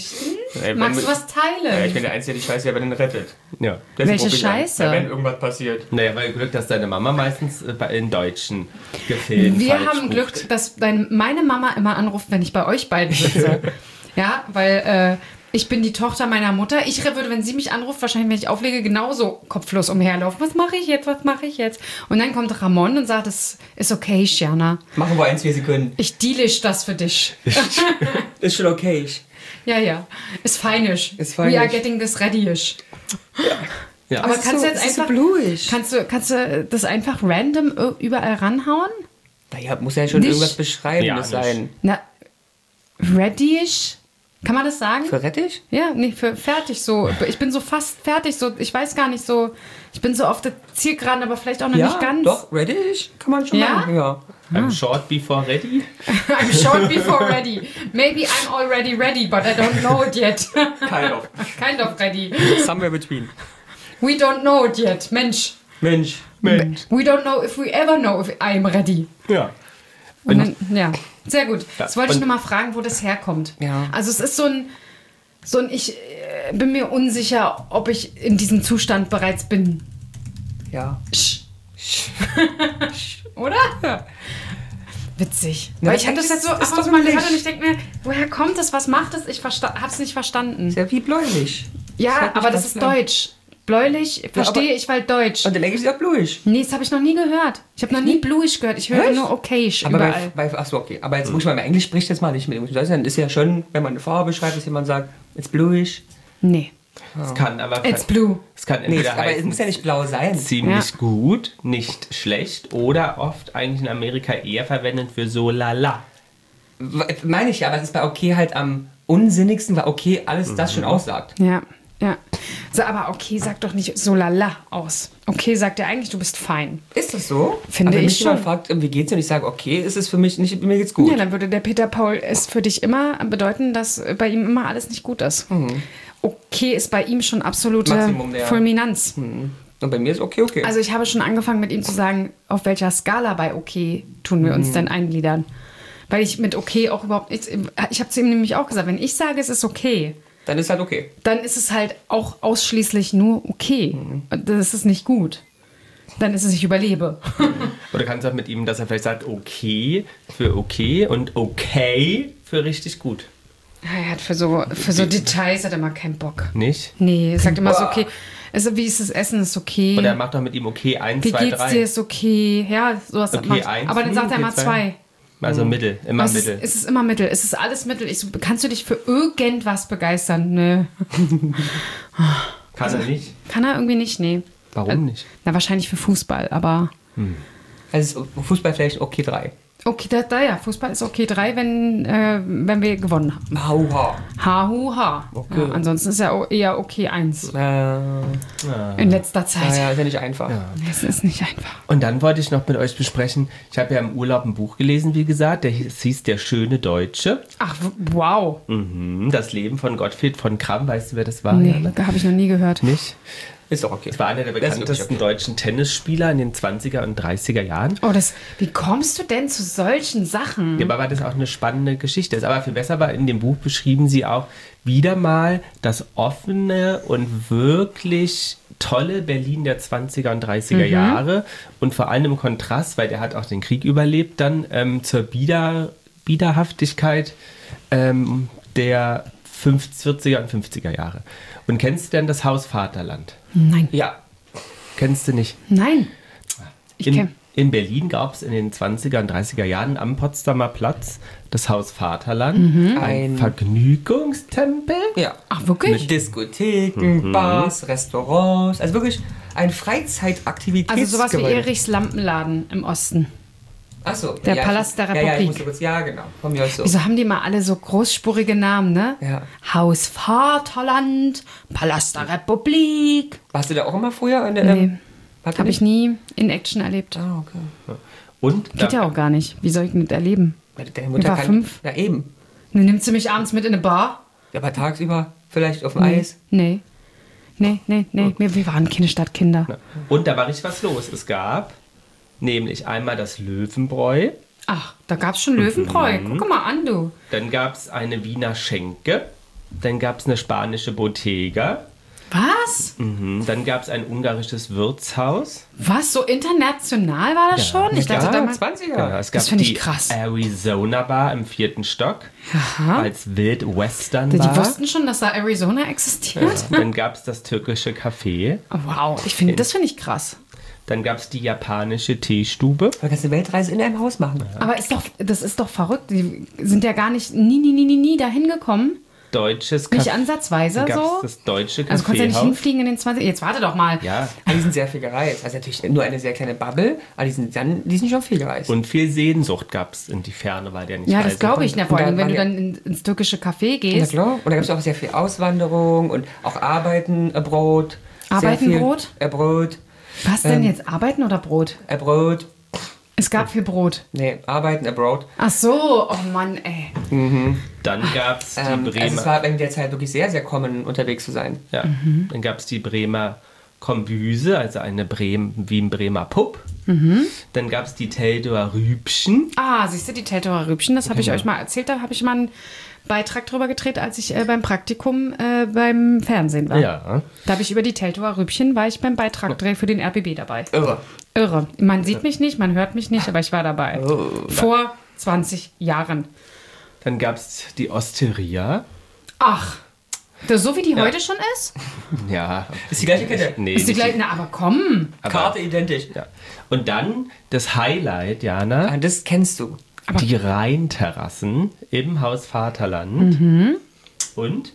Magst du was teilen? Ja, ich bin der Einzige, der die Scheiße, wer den rettet. Ja. Welche Scheiße? Wenn irgendwas passiert. Naja, weil Glück, dass deine Mama meistens in deutschen Gefilden Wir falsch haben ruft. Glück, dass meine Mama immer anruft, wenn ich bei euch beiden sitze. Ja, weil ich bin die Tochter meiner Mutter. Ich würde, wenn sie mich anruft, wahrscheinlich, wenn ich auflege, genauso kopflos umherlaufen. Was mache ich jetzt? Was mache ich jetzt? Und dann kommt Ramon und sagt, es ist okay, Jana. Machen wir 1, 4 Sekunden. Ich dealish das für dich. Ist schon okay. Ja. Ist feinisch. Ist feinisch. We are getting this ready-ish. Ja. Aber kannst du jetzt ist so einfach... bluig. Kannst du das einfach random überall ranhauen? Naja, muss ja schon Nicht- irgendwas Beschreibendes Ja, sein. Na, ready-ish? Kann man das sagen? Für Rettich? Ja, nee, für fertig so. Ich bin so fast fertig, so, ich weiß gar nicht so, ich bin so auf der Zielgeraden, aber vielleicht auch noch nicht ganz. Doch, Rettich kann man schon Ja? machen. Ja. I'm short before ready. I'm short before ready. Maybe I'm already ready, but I don't know it yet. Kind of. Kind of ready. Somewhere between. We don't know it yet. Mensch. Mensch. We don't know if we ever know if I'm ready. Ja. Und dann, ja, sehr gut. Ja, Jetzt wollte ich und- nur mal fragen, wo das herkommt. Ja. Also es ist so ein ich bin mir unsicher, ob ich in diesem Zustand bereits bin. Ja. Oder? Ja. Witzig. Na, Weil ich habe das eigentlich jetzt so ist ab und zu doch mal nicht. gehört und ich denke mir, woher kommt das? Was macht das? Ich hab's nicht verstanden. Ist ja wie bläulich. Ja, halt nicht aber das ganz ist klar. Deutsch. Bläulich verstehe ich, weil Deutsch. Und im Englischen ist ja bluig. Nee, das habe ich noch nie gehört. Ich habe noch nie bluisch gehört. Ich höre Echt? nur okayisch Aber überall. achso, okay. Aber jetzt muss ich mal, im Englisch spricht jetzt mal nicht mit dem Deutschland. Ist ja schon, wenn man eine Farbe beschreibt, dass jemand sagt, it's bluish. Nee. Es kann aber... It's blue. Es kann Nee, entweder aber es heißen, muss ja nicht blau sein. ziemlich Ja. gut, nicht schlecht oder oft eigentlich in Amerika eher verwendet für so lala. Meine ich ja, aber es ist bei okay halt am unsinnigsten, weil okay alles das schon aussagt. Ja. So, aber okay sagt doch nicht so lala aus. Okay sagt ja eigentlich, du bist fein. Ist das so? Finde aber wenn ich mich jemand schon. fragt, wie geht's dir? Und ich sage, okay, ist es für mich nicht, mir geht's gut. Ja, dann würde der Peter Paul es für dich immer bedeuten, dass bei ihm immer alles nicht gut ist. Okay ist bei ihm schon absolute Maximum, ja. Fulminanz. Und bei mir ist okay. Also ich habe schon angefangen mit ihm zu sagen, auf welcher Skala bei okay tun wir uns denn eingliedern. Weil ich mit okay auch überhaupt nichts... Ich habe zu ihm nämlich auch gesagt, wenn ich sage, es ist okay, dann ist halt okay. dann ist es halt auch ausschließlich nur okay. Und das ist nicht gut. Dann ist es, ich überlebe. Oder kannst du auch mit ihm, dass er vielleicht sagt, okay für okay und okay für richtig gut. Er hat für so Details hat er mal keinen Bock. Nicht? Nee, er sagt immer so, okay. Also, wie ist das Essen? Ist okay. Oder er macht doch mit ihm okay 1, Wie 2, geht's 3. dir? Ist okay. Ja, sowas. Okay, macht- 1, aber dann sagt er okay, mal 2. 2. Also Mittel, immer Es Mittel. ist immer Mittel. Es ist alles Mittel. Ich so, kannst du dich für irgendwas begeistern? Nö. Kann er nicht. Kann er irgendwie nicht? Nee. Warum nicht? Na, wahrscheinlich für Fußball, aber... Also ist Fußball vielleicht okay 3. Okay, ja, Fußball ist okay 3, wenn wir gewonnen haben. Hauha. Ha. Okay. Ja, ansonsten ist er eher okay 1 in letzter Zeit. Naja, ist ja nicht einfach. Es ist nicht einfach. Und dann wollte ich noch mit euch besprechen, ich habe ja im Urlaub ein Buch gelesen, wie gesagt, es hieß Der schöne Deutsche. Ach, wow. Das Leben von Gottfried von Kramm, weißt du, wer das war? Nee, Jana? habe ich noch nie gehört. Nicht? Ist doch okay. Es war einer der Das ist wirklich bekanntesten okay. deutschen Tennisspieler in den 20er und 30er Jahren. Oh, wie kommst du denn zu solchen Sachen? Ja, aber weil das auch eine spannende Geschichte ist. Aber viel besser war, in dem Buch beschrieben sie auch wieder mal das offene und wirklich tolle Berlin der 20er und 30er Jahre. Und vor allem im Kontrast, weil der hat auch den Krieg überlebt, dann zur Biederhaftigkeit der 40er und 50er Jahre. Und kennst du denn das Haus Vaterland? Nein. Ja. Kennst du nicht? Nein. Ich kenne. In Berlin gab es in den 20er und 30er Jahren am Potsdamer Platz das Haus Vaterland, ein Vergnügungstempel. Ja. Ach, wirklich? Mit Diskotheken, Bars, Restaurants. Also wirklich ein Freizeitaktivitätsgewölbe. Also sowas wie Erichs Lampenladen im Osten. Achso. Der Palast der Ja, ich Republik. musste kurz, ja, genau. Von mir aus so. Wieso haben die mal alle so großspurige Namen, ne? Ja. Haus Vaterland, Palast der Republik. Warst du da auch immer früher? In der, Nee. Warte Habe ich nie in Action erlebt. Ah, okay. Und Geht ja auch gar nicht. Wie soll ich denn das erleben? Deine Mutter war kann, 5. Ja, eben. Dann nimmt sie mich abends mit in eine Bar? Ja, aber tagsüber vielleicht auf dem Eis. Nee. Wir waren keine Stadtkinder. Und da war richtig was los. Es gab nämlich einmal das Löwenbräu, Ach, da gab es schon Löwenbräu. Guck mal an, du. dann gab es eine Wiener Schenke, Dann gab es eine spanische Bottega. Was? Dann gab es ein ungarisches Wirtshaus. Was? So international war das schon? Ich dachte damals... 20er. Genau, es gab Das finde ich die krass. Arizona Bar im 4. Stock Aha. als Wild-Western Die Bar. wussten schon, dass da Arizona existiert? Dann gab es das türkische Café. Oh, wow, das finde ich krass. Dann gab es die japanische Teestube. Man kann eine Weltreise in einem Haus machen. Aber das ist doch verrückt. Die sind ja gar nie dahin gekommen. Deutsches Nicht Café. ansatzweise Dann gab es so. das deutsche Also konntest du ja nicht Kaffeehaus. hinfliegen in den 20... Jetzt warte doch mal. Ja, Aber die sind sehr viel gereist. Also natürlich nur eine sehr kleine Bubble, aber die sind schon viel gereist. und viel Sehnsucht gab es in die Ferne, weil der nicht Ja, das reisen glaube ich. konnte. Na, vor Und allem, da wenn du waren dann ins türkische Café Ja, gehst. klar. Und da gibt es auch sehr viel Auswanderung und auch Arbeiten, Brot. Arbeiten, sehr viel, Brot? Brot. Was denn jetzt? Arbeiten oder Brot? Brot. Es gab viel Brot. Nee, Arbeiten, abroad. Ach so, oh Mann, ey. Dann gab es die Also Bremer. es war in der Zeit wirklich sehr, sehr common, unterwegs zu sein. Ja. Dann gab es die Bremer Kombüse, also eine wie ein Bremer Pupp. Dann gab es die Teldower Rübchen. Ah, siehst du, die Teltower Rübchen, das habe ich euch mal erzählt. Da habe ich mal einen Beitrag drüber gedreht, als ich beim Praktikum beim Fernsehen war. Ja. Da habe ich über die Teltower Rübchen, war ich beim Beitrag dreh für den RBB dabei. Irre. Irre. Man sieht mich nicht, man hört mich nicht, aber ich war dabei. Vor 20 Jahren. Dann gab es die Osteria. Ach, das so wie die heute schon ist? Ja. Ist die gleiche Kette? Nee, Ist die nicht gleich, na aber komm. aber- Karte identisch. Ja. Und dann das Highlight, Jana, Ah, das kennst du. die Rheinterrassen im Haus Vaterland. Und?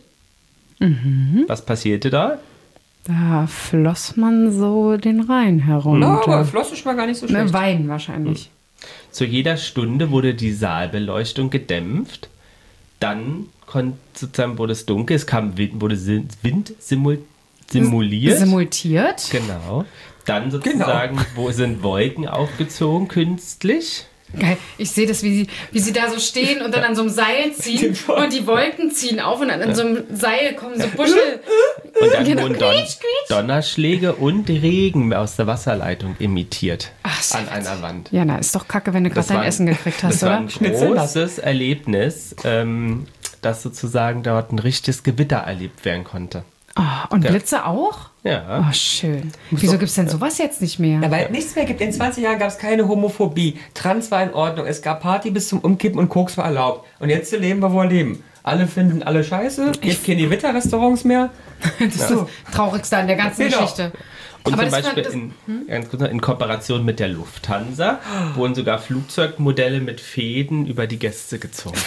Was passierte da? Da floss man so den Rhein Na, aber herunter. Floss ist mal gar nicht so Ne, schlecht. Wein wahrscheinlich. Zu jeder Stunde wurde die Saalbeleuchtung gedämpft. Dann sozusagen wurde es dunkel, es kam Wind, wurde Wind simuliert. Simultiert. Genau. Dann sozusagen, wo sind Wolken aufgezogen, künstlich. Geil. Ich sehe das, wie sie da so stehen und dann an so einem Seil ziehen und die Wolken ziehen auf und dann an so einem Seil kommen so Buschel. Und dann Genau. wurden Donnerschläge und Regen aus der Wasserleitung imitiert Ach, sehr an einer Wand. Ja, na, ist doch kacke, wenn du gerade dein Essen gekriegt hast, Das war oder? ein Schnitzel großes Erlebnis, dass sozusagen dort ein richtiges Gewitter erlebt werden konnte. Oh, und Blitze auch? Ja. Oh, schön. Wieso gibt es denn sowas jetzt nicht mehr? Ja, weil nichts mehr gibt. In 20 Jahren gab es keine Homophobie. Trans war in Ordnung. Es gab Party bis zum Umkippen und Koks war erlaubt. Und jetzt leben wir, wo wir leben. Alle finden alle scheiße. Gibt keine Witterrestaurants mehr. Das ist das Traurigste an der ganzen Genau. Geschichte. Und Aber zum das war- Beispiel das- ganz kurz noch, in Kooperation mit der Lufthansa wurden sogar Flugzeugmodelle mit Fäden über die Gäste gezogen.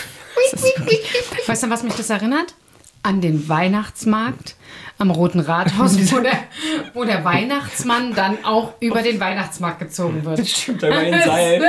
Weißt du, was mich das erinnert? An den Weihnachtsmarkt am Roten Rathaus, wo der Weihnachtsmann dann auch über den Weihnachtsmarkt gezogen wird. Stimmt, da war ein Seil.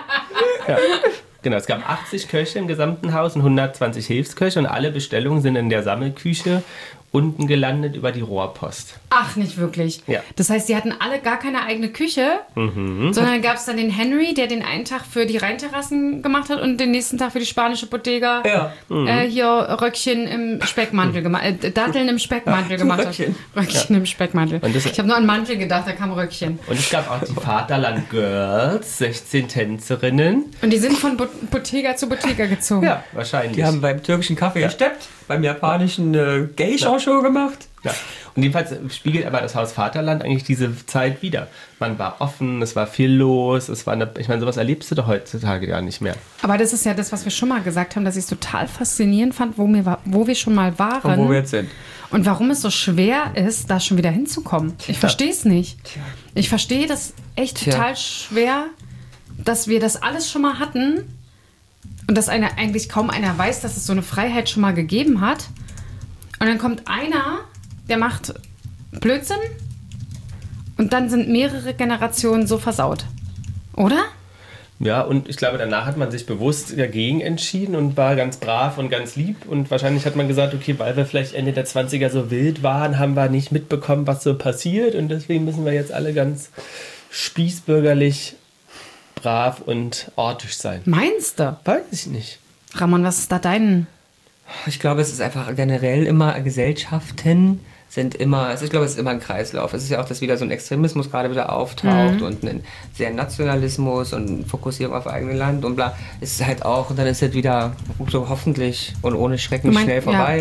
Genau, es gab 80 Köche im gesamten Haus und 120 Hilfsköche und alle Bestellungen sind in der Sammelküche unten gelandet über die Rohrpost. Ach, nicht wirklich. Ja. Das heißt, die hatten alle gar keine eigene Küche, sondern gab es dann den Henry, der den einen Tag für die Rheinterrassen gemacht hat und den nächsten Tag für die spanische Bottega Ja. hier Röckchen im Speckmantel gemacht, Datteln im Speckmantel gemacht hat. Röckchen im Speckmantel. Und das- Ich habe nur an Mantel gedacht, da kam Röckchen. Und es gab auch die Vaterland Girls, 16 Tänzerinnen. Und die sind von Bottega zu Bottega gezogen. Ja, wahrscheinlich. Die haben beim türkischen Kaffee gesteppt, beim japanischen Geisha-Show gemacht. Ja. Und jedenfalls spiegelt aber das Haus Vaterland eigentlich diese Zeit wieder. Man war offen, es war viel los, es war ich meine, sowas erlebst du doch heutzutage gar nicht mehr. Aber das ist ja das, was wir schon mal gesagt haben, dass ich es total faszinierend fand, wo wir schon mal waren. Und wo wir jetzt sind. Und warum es so schwer ist, da schon wieder hinzukommen. Ich verstehe es nicht. Ich verstehe das echt total schwer, dass wir das alles schon mal hatten und dass eigentlich kaum einer weiß, dass es so eine Freiheit schon mal gegeben hat. Und dann kommt einer, der macht Blödsinn und dann sind mehrere Generationen so versaut. Oder? Ja, und ich glaube, danach hat man sich bewusst dagegen entschieden und war ganz brav und ganz lieb. Und wahrscheinlich hat man gesagt, okay, weil wir vielleicht Ende der 20er so wild waren, haben wir nicht mitbekommen, was so passiert. Und deswegen müssen wir jetzt alle ganz spießbürgerlich, brav und ortisch sein. Meinst du? Weiß ich nicht. Ramon, was ist da dein... Ich glaube, es ist einfach generell immer Gesellschaften sind immer, ich glaube, es ist immer ein Kreislauf. Es ist ja auch, dass wieder so ein Extremismus gerade wieder auftaucht und ein sehr Nationalismus und Fokussierung auf eigene Land und bla. Es ist halt auch, und dann ist es wieder so hoffentlich und ohne Schrecken schnell vorbei.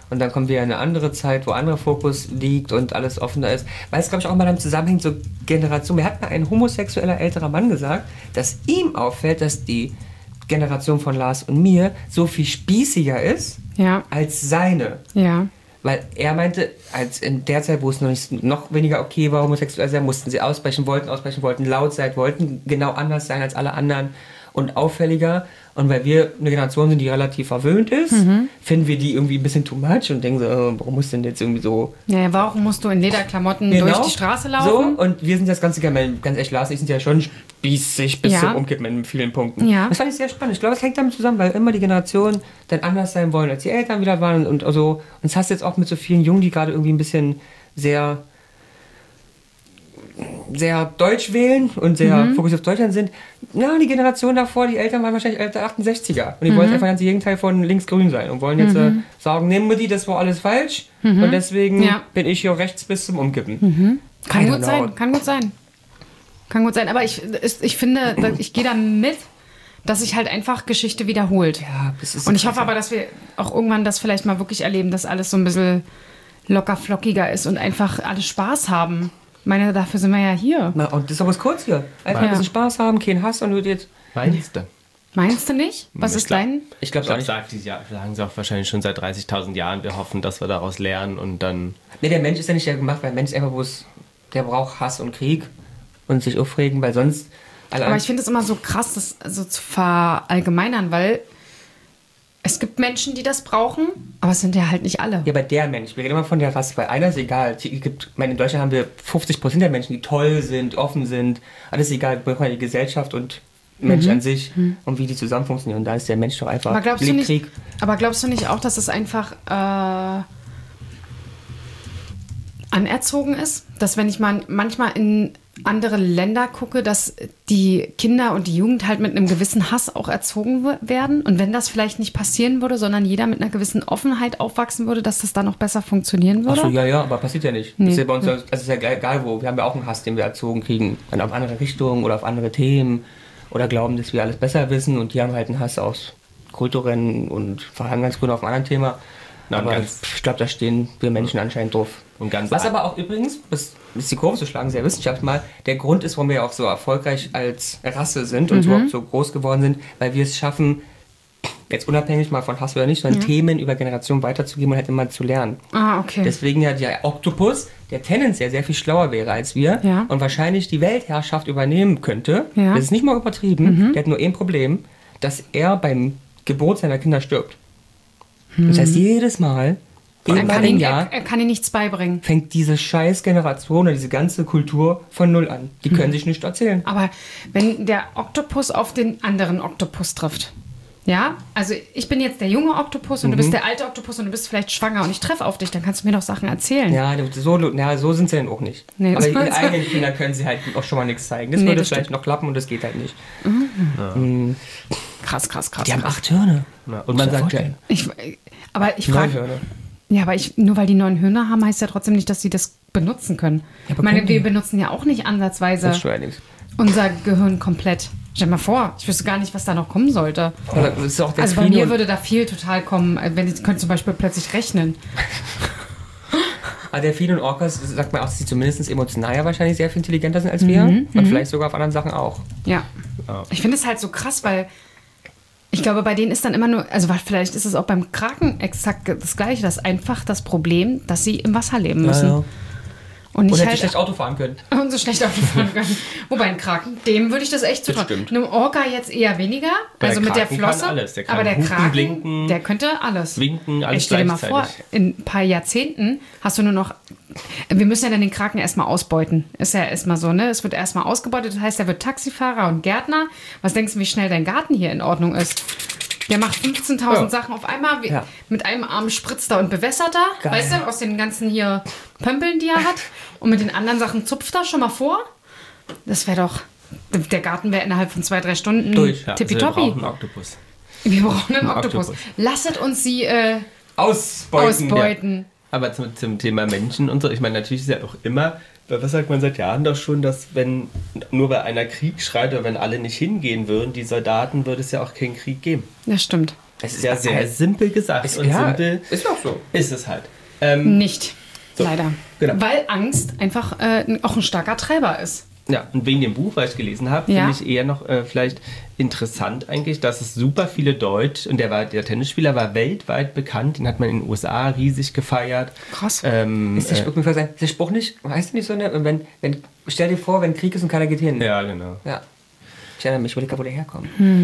und dann kommen wir in eine andere Zeit, wo anderer Fokus liegt und alles offener ist. Weil es, glaube ich, auch mal damit zusammenhängt, so Generation. Mir hat mal ein homosexueller älterer Mann gesagt, dass ihm auffällt, dass die Generation von Lars und mir so viel spießiger ist als seine. Ja. Weil er meinte, als in der Zeit, wo es noch weniger okay war, homosexuell sein, mussten sie ausbrechen wollten, laut sein, wollten genau anders sein als alle anderen und auffälliger. Und weil wir eine Generation sind, die relativ verwöhnt ist, finden wir die irgendwie ein bisschen too much und denken so, warum musst du denn jetzt irgendwie so... Ja, warum musst du in Lederklamotten durch die Straße laufen? So, und wir sind das Ganze, ganz ehrlich, Lars, ich sind ja schon spießig bis zum Umkippen in vielen Punkten. Ja. Das fand ich sehr spannend. Ich glaube, es hängt damit zusammen, weil immer die Generationen dann anders sein wollen, als die Eltern wieder waren und so. Und das hast du jetzt auch mit so vielen Jungen, die gerade irgendwie ein bisschen sehr deutsch wählen und sehr fokussiert auf Deutschland sind. Na, die Generation davor, die Eltern waren wahrscheinlich älter 68er. Und die wollen einfach ganz Gegenteil von links-grün sein und wollen jetzt sagen, nehmen wir die, das war alles falsch und deswegen bin ich hier rechts bis zum Umkippen. Kann gut sein. Aber ich finde, ich gehe da mit, dass sich halt einfach Geschichte wiederholt. Ja, das ist und ich hoffe aber, dass wir auch irgendwann das vielleicht mal wirklich erleben, dass alles so ein bisschen locker flockiger ist und einfach alle Spaß haben. Ich meine, dafür sind wir ja hier. Na, und das ist aber kurz hier. Einfach ein bisschen Spaß haben, keinen Hass und jetzt... Meinst du nicht? Was ist dein... Ich glaube auch nicht. Sagen sie auch wahrscheinlich schon seit 30.000 Jahren. Wir hoffen, dass wir daraus lernen und dann... Nee, der Mensch ist ja nicht gemacht, weil der Mensch ist einfach der braucht Hass und Krieg und sich aufregen, weil sonst... Aber ich finde es immer so krass, das so zu verallgemeinern, weil es gibt Menschen, die das brauchen, aber es sind ja halt nicht alle. Ja, aber der Mensch, wir reden immer von der Rasse, weil einer ist egal. In Deutschland haben wir 50% der Menschen, die toll sind, offen sind, alles egal, wir brauchen ja die Gesellschaft und Mensch an sich und wie die zusammen funktionieren. Und da ist der Mensch doch einfach Krieg. Aber glaubst du nicht auch, dass es einfach anerzogen ist? Dass wenn ich manchmal in andere Länder gucke, dass die Kinder und die Jugend halt mit einem gewissen Hass auch erzogen werden. Und wenn das vielleicht nicht passieren würde, sondern jeder mit einer gewissen Offenheit aufwachsen würde, dass das dann noch besser funktionieren würde? Achso, ja, aber passiert ja nicht. Nee. Das ist ja bei uns, das ist ja egal wo. Wir haben ja auch einen Hass, den wir erzogen kriegen. Dann auf andere Richtungen oder auf andere Themen. Oder glauben, dass wir alles besser wissen. Und die haben halt einen Hass aus kulturellen und Vergangenheitsgründen auf einem anderen Thema. Aber ich glaube, da stehen wir Menschen anscheinend drauf. Was aber auch übrigens, bis die Kurve zu schlagen, sehr wissenschaftlich mal, der Grund ist, warum wir auch so erfolgreich als Rasse sind und überhaupt so groß geworden sind, weil wir es schaffen, jetzt unabhängig mal von Hass oder nicht, sondern Themen über Generationen weiterzugeben und halt immer zu lernen. Ah, okay. Deswegen ja der Oktopus, der tendenziell sehr viel schlauer wäre als wir und wahrscheinlich die Weltherrschaft übernehmen könnte, das ist nicht mal übertrieben, der hat nur ein Problem, dass er beim Geburt seiner Kinder stirbt. Das heißt, jedes Mal, er kann ihm nichts beibringen. Fängt diese scheiß Generation oder diese ganze Kultur von null an. Die können sich nicht erzählen. Aber wenn der Oktopus auf den anderen Oktopus trifft, ja, also ich bin jetzt der junge Oktopus und du bist der alte Oktopus und du bist vielleicht schwanger und ich treffe auf dich, dann kannst du mir doch Sachen erzählen. Ja, so sind sie dann auch nicht. Nee, aber ihren eigenen Kindern können sie halt auch schon mal nichts zeigen. Das würde vielleicht noch klappen und das geht halt nicht. Krass. Die haben 8 Hirne. Ja, und man sagt ja... Aber ich frage... Ja, aber nur weil die 9 Hörner haben, heißt ja trotzdem nicht, dass sie das benutzen können. Ja, ich meine, wir benutzen ja auch nicht ansatzweise unser Gehirn komplett. Stell dir mal vor, ich wüsste gar nicht, was da noch kommen sollte. Also bei mir würde da viel total kommen, wenn ich könnte zum Beispiel plötzlich rechnen. Aber Delfine und Orcas, sagt man auch, dass sie zumindest emotional ja wahrscheinlich sehr viel intelligenter sind als wir. Und vielleicht sogar auf anderen Sachen auch. Ja. Ich finde es halt so krass, weil ich glaube, bei denen ist dann immer nur, also vielleicht ist es auch beim Kraken exakt das Gleiche, das ist einfach das Problem, dass sie im Wasser leben müssen. Ja. Und halt schlecht Auto fahren können. Und so schlecht Auto fahren können. Wobei ein Kraken, dem würde ich das echt zutrauen. Einem Orca jetzt eher weniger, also mit der Flosse. Kann alles. Der kann aber der Hupen, Kraken, blinken, der könnte alles. Winken, alles stell dir mal vor, in ein paar Jahrzehnten hast du nur noch, wir müssen ja dann den Kraken erstmal ausbeuten. Ist ja erstmal so, ne? Es wird erstmal ausgebeutet, das heißt, er wird Taxifahrer und Gärtner. Was denkst du, wie schnell dein Garten hier in Ordnung ist? Der macht 15.000 Sachen auf einmal. Mit einem Arm spritzt er und bewässert er. Geil. Weißt du, aus den ganzen hier Pömpeln, die er hat. Und mit den anderen Sachen zupft er schon mal vor. Das wäre doch... Der Garten wäre innerhalb von 2-3 Stunden tippitoppi. Wir brauchen einen Oktopus. Wir brauchen einen Oktopus. Lasset uns sie ausbeuten. Ja. Aber zum Thema Menschen und so, ich meine, natürlich ist ja auch immer... Was sagt man seit Jahren doch schon, dass wenn nur bei einer Krieg schreit oder wenn alle nicht hingehen würden, die Soldaten, würde es ja auch keinen Krieg geben. Das stimmt. Es ist ja sehr simpel gesagt. Simpel ist auch so. Ist es halt. Nicht, leider. Genau. Weil Angst einfach auch ein starker Treiber ist. Ja, und wegen dem Buch, was ich gelesen habe, finde ich eher noch vielleicht interessant eigentlich, dass es super viele und der Tennisspieler war weltweit bekannt, den hat man in den USA riesig gefeiert. Krass. Ist der Spruch nicht, weißt du nicht so, ne? Stell dir vor, wenn Krieg ist und keiner geht hin. Ja, genau. Ja. Ich erinnere mich, wo der herkommt.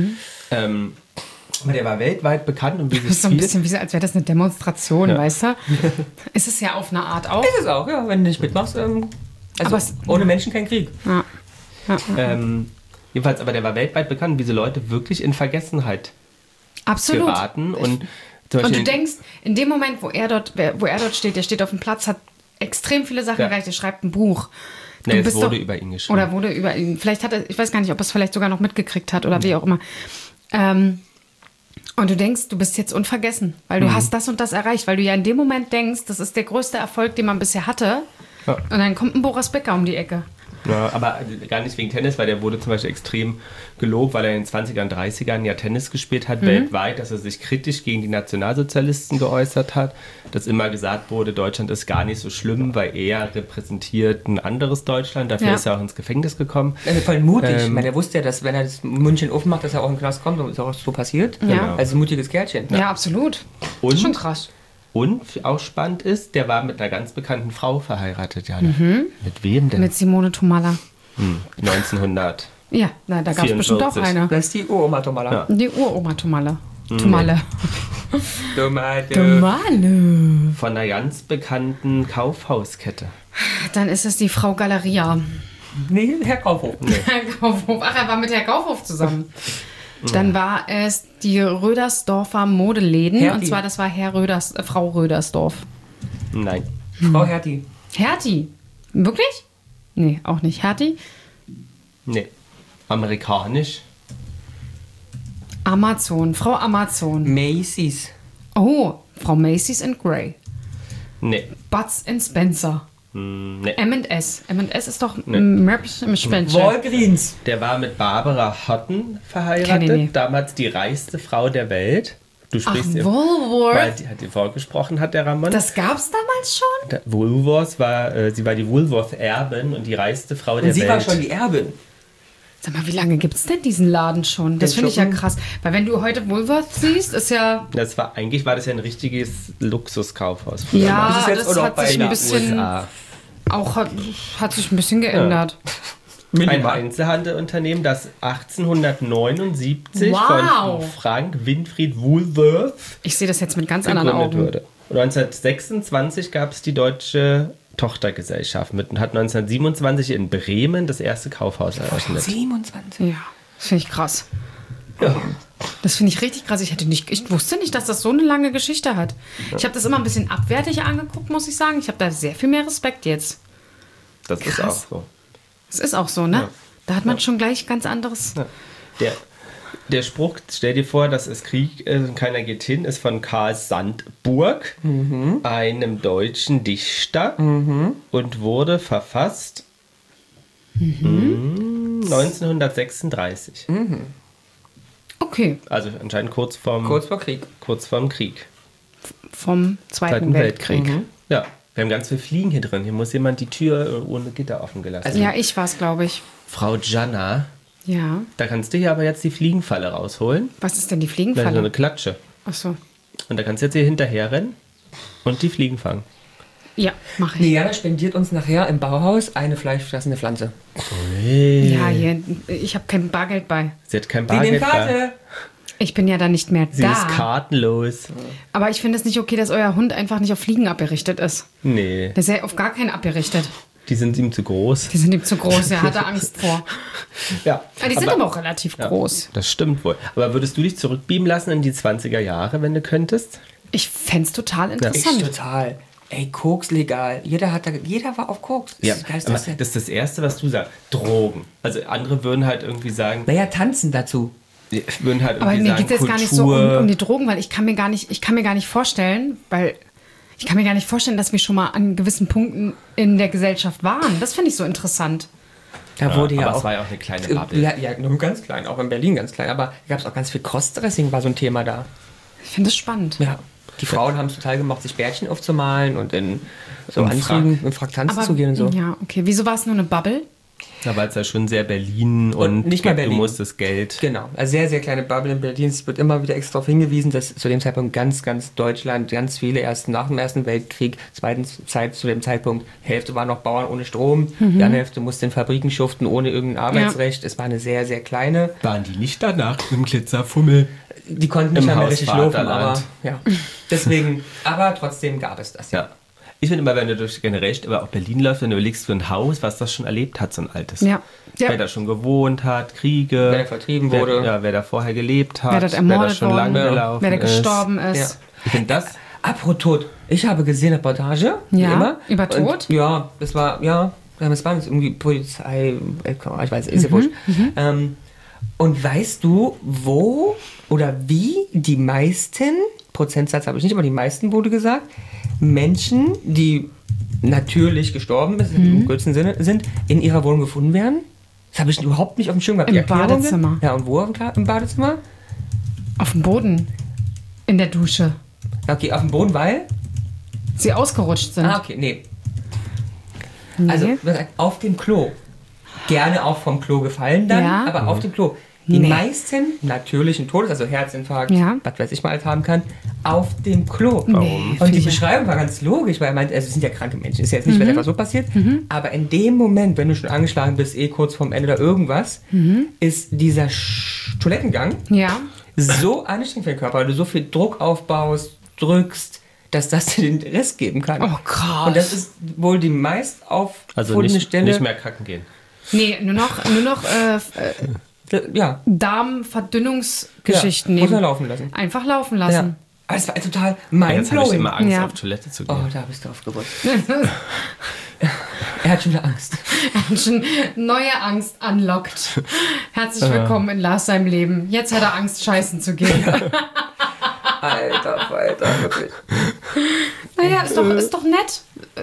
Aber der war weltweit bekannt und das ist so ein bisschen wie so, als wäre das eine Demonstration, weißt du? Ist es ja auf eine Art auch. Ist es auch, ja, wenn du nicht mitmachst. Aber ohne Menschen kein Krieg. Ja. Jedenfalls, aber der war weltweit bekannt, wie diese Leute wirklich in Vergessenheit geraten. Und du denkst, in dem Moment, wo er dort steht, der steht auf dem Platz, hat extrem viele Sachen erreicht, er schreibt ein Buch. Nee, es wurde über ihn geschrieben. Oder wurde über ihn. Vielleicht hat er, ich weiß gar nicht, ob er es vielleicht sogar noch mitgekriegt hat oder wie auch immer. Und du denkst, du bist jetzt unvergessen, weil du hast das und das erreicht, weil du ja in dem Moment denkst, das ist der größte Erfolg, den man bisher hatte. Ja. Und dann kommt ein Boris Becker um die Ecke. Ja, aber gar nicht wegen Tennis, weil der wurde zum Beispiel extrem gelobt, weil er in den 20ern, 30ern ja Tennis gespielt hat, weltweit, dass er sich kritisch gegen die Nationalsozialisten geäußert hat, dass immer gesagt wurde, Deutschland ist gar nicht so schlimm, weil er repräsentiert ein anderes Deutschland, dafür ist er auch ins Gefängnis gekommen. Voll mutig, ich meine, er wusste ja, dass wenn er das München aufmacht, dass er auch in den Knast kommt und ist auch so passiert. Ja. Genau. Also ein mutiges Kerlchen. Ja, absolut. Das ist schon krass. Und auch spannend ist, der war mit einer ganz bekannten Frau verheiratet, Jana. Mit wem denn? Mit Simone Tomalla. 1900. Ja, da gab es bestimmt auch eine. Das ist die Uroma Tomalla. Ja. Die Uroma Tomalla. Tomalla. Von einer ganz bekannten Kaufhauskette. Dann ist es die Frau Galeria. Nee, Herr Kaufhof. Nee. Herr Kaufhof. Ach, er war mit Herr Kaufhof zusammen. Dann war es die Rödersdorfer Modeläden. Hertie. Und zwar, das war Frau Rödersdorf. Nein. Frau Hertie. Hertie? Wirklich? Nee, auch nicht. Hertie? Nee. Amerikanisch. Amazon. Frau Amazon. Macy's. Oh, Frau Macy's and Grey. Nee. Butts and Spencer. Nee. M&S. M&S ist doch Spencer. Walgreens. Der war mit Barbara Hutton verheiratet. Damals die reichste Frau der Welt. Du sprichst Woolworth. Weil die vorgesprochen hat, der Ramon. Das gab's damals schon? Woolworth sie war die Woolworth-Erbin und die reichste Frau der Welt. Sie war schon die Erbin. Sag mal, wie lange gibt's denn diesen Laden schon? Das finde ich ja krass. Weil wenn du heute Woolworth siehst, ist ja... Eigentlich war das ja ein richtiges Luxuskaufhaus. Ja, das hat sich ein bisschen... hat sich ein bisschen geändert. Ja. Ein Einzelhandelunternehmen, das 1879 von Frank Winfried Woolworth ich sehe das jetzt mit ganz anderen Augen. Wurde. 1926 gab es die deutsche Tochtergesellschaft und hat 1927 in Bremen das erste Kaufhaus eröffnet. 27? Ja, das finde ich krass. Ja. Das finde ich richtig krass. Ich wusste nicht, dass das so eine lange Geschichte hat. Ich habe das immer ein bisschen abwertig angeguckt, muss ich sagen. Ich habe da sehr viel mehr Respekt jetzt. Das krass. Ist auch so. Das ist auch so, ne? Ja. Da hat man schon gleich ganz anderes... Ja. Der Spruch, stell dir vor, dass es Krieg ist und keiner geht hin, ist von Karl Sandburg, einem deutschen Dichter, und wurde verfasst 1936. Okay. Also anscheinend kurz vorm Krieg. Vom Zweiten Weltkrieg. Ja, wir haben ganz viel Fliegen hier drin. Hier muss jemand die Tür ohne Gitter offen gelassen. Also, ja, ich war's, glaube ich. Frau Jana. Ja. Da kannst du hier aber jetzt die Fliegenfalle rausholen. Was ist denn die Fliegenfalle? So eine Klatsche. Ach so. Und da kannst du jetzt hier hinterher rennen und die Fliegen fangen. Ja, mach ich. Diana spendiert uns nachher im Bauhaus eine fleischfressende Pflanze. Hey. Ja, ich habe kein Bargeld bei. Sie hat kein Bargeld bei. Ich bin ja dann nicht mehr Sie ist kartenlos. Aber ich finde es nicht okay, dass euer Hund einfach nicht auf Fliegen abgerichtet ist. Nee. Der ist ja auf gar keinen abgerichtet. Die sind ihm zu groß. Er hatte Angst vor. Ja. Die sind aber auch relativ groß. Das stimmt wohl. Aber würdest du dich zurückbeamen lassen in die 20er Jahre, wenn du könntest? Ich fände es total interessant. Ich total. Ey, Koks legal. Jeder war auf Koks. Das ist das Erste, was du sagst. Drogen. Also andere würden halt irgendwie sagen... Naja, tanzen dazu. Würden halt aber mir geht es jetzt gar nicht so um die Drogen, weil ich kann mir gar nicht vorstellen, dass wir schon mal an gewissen Punkten in der Gesellschaft waren. Das finde ich so interessant. Da wurde aber es war ja auch eine kleine Bubble. Ja, nur ganz klein, auch in Berlin ganz klein. Aber da gab es auch ganz viel Crossdressing, war so ein Thema da. Ich finde es spannend. Ja. Die Frauen haben es total gemacht, sich Bärtchen aufzumalen und in so Anzügen im Frack tanzen zu gehen und so. Ja, okay. Wieso war es nur eine Bubble? Ja, weil es ja schon sehr Berlin und nicht mal Berlin. Du musstest Geld. Genau, also sehr, sehr kleine Bubble in Berlin. Es wird immer wieder extra darauf hingewiesen, dass zu dem Zeitpunkt ganz Deutschland, ganz viele erst nach dem Ersten Weltkrieg, zu dem Zeitpunkt, Hälfte waren noch Bauern ohne Strom, die andere Hälfte musste in Fabriken schuften ohne irgendein Arbeitsrecht. Ja. Es war eine sehr, sehr kleine. Waren die nicht danach im Glitzerfummel? Die konnten nicht mehr richtig laufen, aber ja. Deswegen, aber trotzdem gab es das. Ja. Ich finde immer, wenn du durch generell, aber auch Berlin läufst, wenn du überlegst für ein Haus, was das schon erlebt hat, so ein altes. Ja. Wer da schon gewohnt hat, Kriege. Wer vertrieben wurde. Wer da vorher gelebt hat. Wer da ermordet schon lange gelaufen wer da gestorben ist. Ja. Ich finde das... Apropos Tod. Ich habe gesehen, Reportage. Ja, immer. über Tod? Und, ja, das war irgendwie Polizei, ich weiß, ist ja wurscht. Und weißt du, wo oder wie die meisten, Prozentsatz habe ich nicht, aber die meisten wurde gesagt, Menschen, die natürlich gestorben sind, im kurzen Sinne, sind, in ihrer Wohnung gefunden werden? Das habe ich überhaupt nicht auf dem Schirm gehabt. Im Badezimmer. Ja, und wo im Badezimmer? Auf dem Boden. In der Dusche. Okay, auf dem Boden, weil? Sie ausgerutscht sind. Ah, okay, nee. Also, auf dem Klo. Gerne auch vom Klo gefallen dann, aber auf dem Klo. Die meisten natürlichen Todes, also Herzinfarkt, was weiß ich mal alles haben kann, auf dem Klo. Warum? Und die Beschreibung war ganz logisch, weil er meint, es sind ja kranke Menschen, ist ja jetzt nicht, wenn etwas so passiert, aber in dem Moment, wenn du schon angeschlagen bist, kurz vorm Ende oder irgendwas, ist dieser Toilettengang so anstrengend für den Körper, weil du so viel Druck aufbaust, drückst, dass das dir den Rest geben kann. Oh, krass. Und das ist wohl die meist auffundene Stelle. Nicht mehr kacken gehen. Nee, nur noch Darmverdünnungsgeschichten nehmen. Muss man laufen lassen. Einfach laufen lassen. Ja. Aber es war total mindblowing. Jetzt habe ich immer Angst, auf Toilette zu gehen. Oh, da bist du aufgerutscht. Er hat schon wieder Angst. Er hat schon neue Angst unlocked. Herzlich willkommen in Lars seinem Leben. Jetzt hat er Angst, scheißen zu gehen. Alter, wirklich. Naja, ist doch nett.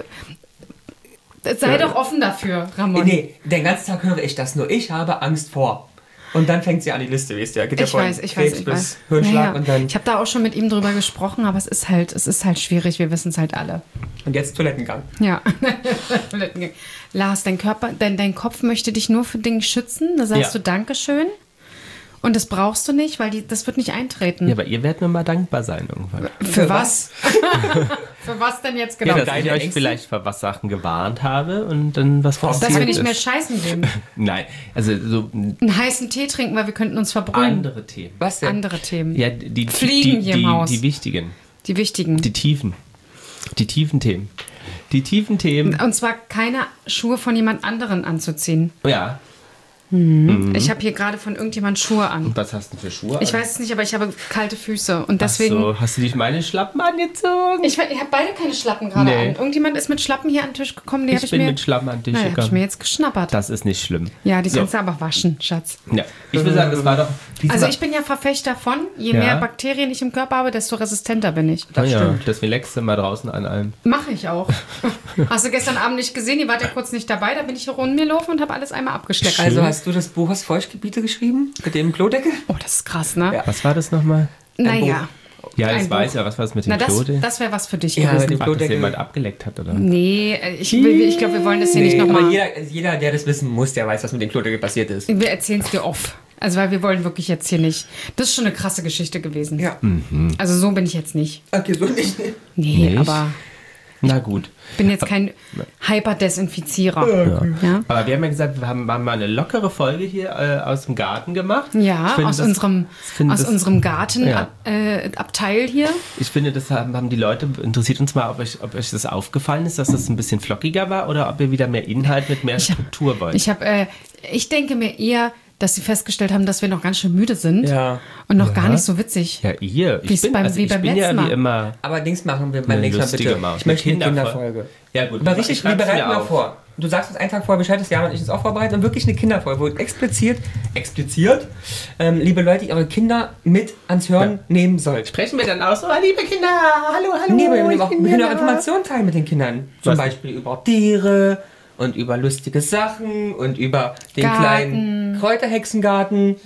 Sei doch offen dafür, Ramon. Nee, den ganzen Tag höre ich das nur. Ich habe Angst vor. Und dann fängt sie an die Liste, weißt du ja. Geht ich weiß. bis Hirnschlag und dann... Ich habe da auch schon mit ihm drüber gesprochen, aber es ist halt schwierig, wir wissen es halt alle. Und jetzt Toilettengang. Ja, Toilettengang. Lars, dein Kopf möchte dich nur für Dinge schützen, da sagst du Dankeschön. Und das brauchst du nicht, weil das wird nicht eintreten. Ja, aber ihr werdet mir mal dankbar sein irgendwann. Für was? Für was denn jetzt genau? Ja, dass ich euch vielleicht vor was Sachen gewarnt habe und dann was passiert ist. Dass wir nicht mehr scheißen gehen. Nein, also so... Einen heißen Tee trinken, weil wir könnten uns verbrühen. Andere Themen. Was denn? Andere Themen. Ja, Fliegen hier im Haus. Die wichtigen. Die wichtigen. Die tiefen. Die tiefen Themen. Die tiefen Themen. Und zwar keine Schuhe von jemand anderen anzuziehen. Ja. Ich habe hier gerade von irgendjemand Schuhe an. Und was hast du für Schuhe Ich weiß es nicht, aber ich habe kalte Füße. Und deswegen. Ach so, hast du dich meine Schlappen angezogen? Ich habe beide keine Schlappen gerade an. Irgendjemand ist mit Schlappen hier an den Tisch gekommen. Ich bin mit Schlappen an den Tisch gekommen. habe ich mir jetzt geschnappert. Das ist nicht schlimm. Ja, die kannst du aber waschen, Schatz. Ja, ich würde sagen, das war doch... Also ich bin ja Verfechter von, je mehr Bakterien ich im Körper habe, desto resistenter bin ich. Das stimmt. Deswegen leckst du mal draußen an allem. Mache ich auch. Hast du gestern Abend nicht gesehen? Ihr wart ja kurz nicht dabei. Da bin ich hier rumgelaufen und habe alles einmal abgesteckt. Also hast du das Buch aus Feuchtgebiete geschrieben? Mit dem Klodeckel? Oh, das ist krass, ne? Ja. Was war das nochmal? Naja. Ja, das weiß ja. Was war das mit dem Klodeckel? Das wäre was für dich gewesen. Ach, dass jemand abgeleckt hat, oder? Nee, ich glaube, wir wollen das hier nicht nochmal... Aber jeder, der das wissen muss, der weiß, was mit dem Klodeckel passiert ist. Wir erzählen es dir off. Also, weil wir wollen wirklich jetzt hier nicht... Das ist schon eine krasse Geschichte gewesen. Ja. Also, so bin ich jetzt nicht. Okay, so nicht. Nee, nicht? Aber... Na gut. Ich bin jetzt kein Hyperdesinfizierer. Ja. Aber wir haben ja gesagt, wir haben mal eine lockere Folge hier aus dem Garten gemacht. Ja, aus unserem Gartenabteil hier. Ich finde, das haben die Leute, interessiert uns mal, ob euch das aufgefallen ist, dass das ein bisschen flockiger war oder ob ihr wieder mehr Inhalt mit mehr Struktur wollt. Ich denke mir eher, dass sie festgestellt haben, dass wir noch ganz schön müde sind und noch gar nicht so witzig. Ja, ihr. Ich bin ja wie immer. Aber Dings machen wir beim nächsten Mal bitte. Ich möchte eine Kinderfolge. Ja gut. Aber richtig, wir bereiten mal vor. Du sagst uns einen Tag vorher Bescheid, dass Jana und ich uns auch vorbereiten und wirklich eine Kinderfolge, wo expliziert, liebe Leute, eure Kinder mit ans Hören nehmen sollt. Sprechen wir dann auch so, liebe Kinder, hallo. Nee, wir können auch Informationen teilen mit den Kindern. Zum Beispiel über Tiere und über lustige Sachen und über den kleinen Kräuterhexengarten.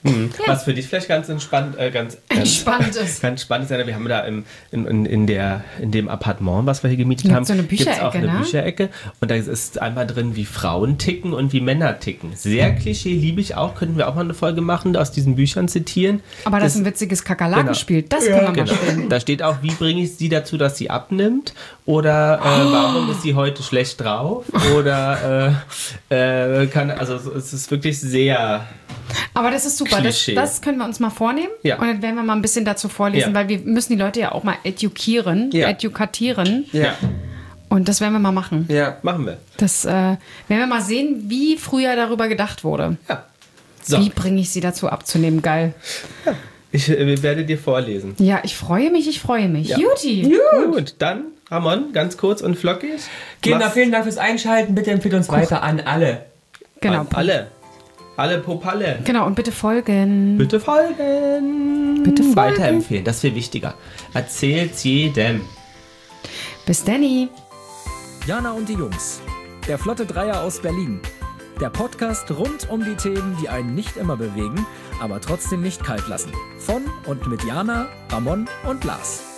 Ja. Was für dich vielleicht ganz entspannt, ganz spannend ist. Wir haben da in dem Appartement, was wir hier gemietet haben, so eine gibt's auch eine Bücherecke. Und da ist einmal drin, wie Frauen ticken und wie Männer ticken. Sehr Klischee, liebe ich auch. Könnten wir auch mal eine Folge machen, aus diesen Büchern zitieren. Aber das ist ein witziges Kakerlakenspiel. Das können wir mal spielen. Da steht auch, wie bringe ich sie dazu, dass sie abnimmt? Oder warum ist sie heute schlecht drauf? Oder es ist wirklich sehr... Aber das ist super, das können wir uns mal vornehmen und dann werden wir mal ein bisschen dazu vorlesen, weil wir müssen die Leute ja auch mal edukatieren. Ja. Und das werden wir mal machen. Ja, machen wir. Das werden wir mal sehen, wie früher darüber gedacht wurde. Ja. So. Wie bringe ich sie dazu abzunehmen? Geil. Ja. Ich werde dir vorlesen. Ja, ich freue mich. Ja. Juti. Gut, dann Ramon, ganz kurz und flockig. Kinder, vielen Dank fürs Einschalten. Bitte empfehlt uns weiter an alle. Genau. An alle. Alle Popalle. Genau, und bitte folgen. Weiterempfehlen, das ist viel wichtiger. Erzählt's jedem. Bis Danny. Jana und die Jungs. Der Flotte Dreier aus Berlin. Der Podcast rund um die Themen, die einen nicht immer bewegen, aber trotzdem nicht kalt lassen. Von und mit Jana, Ramon und Lars.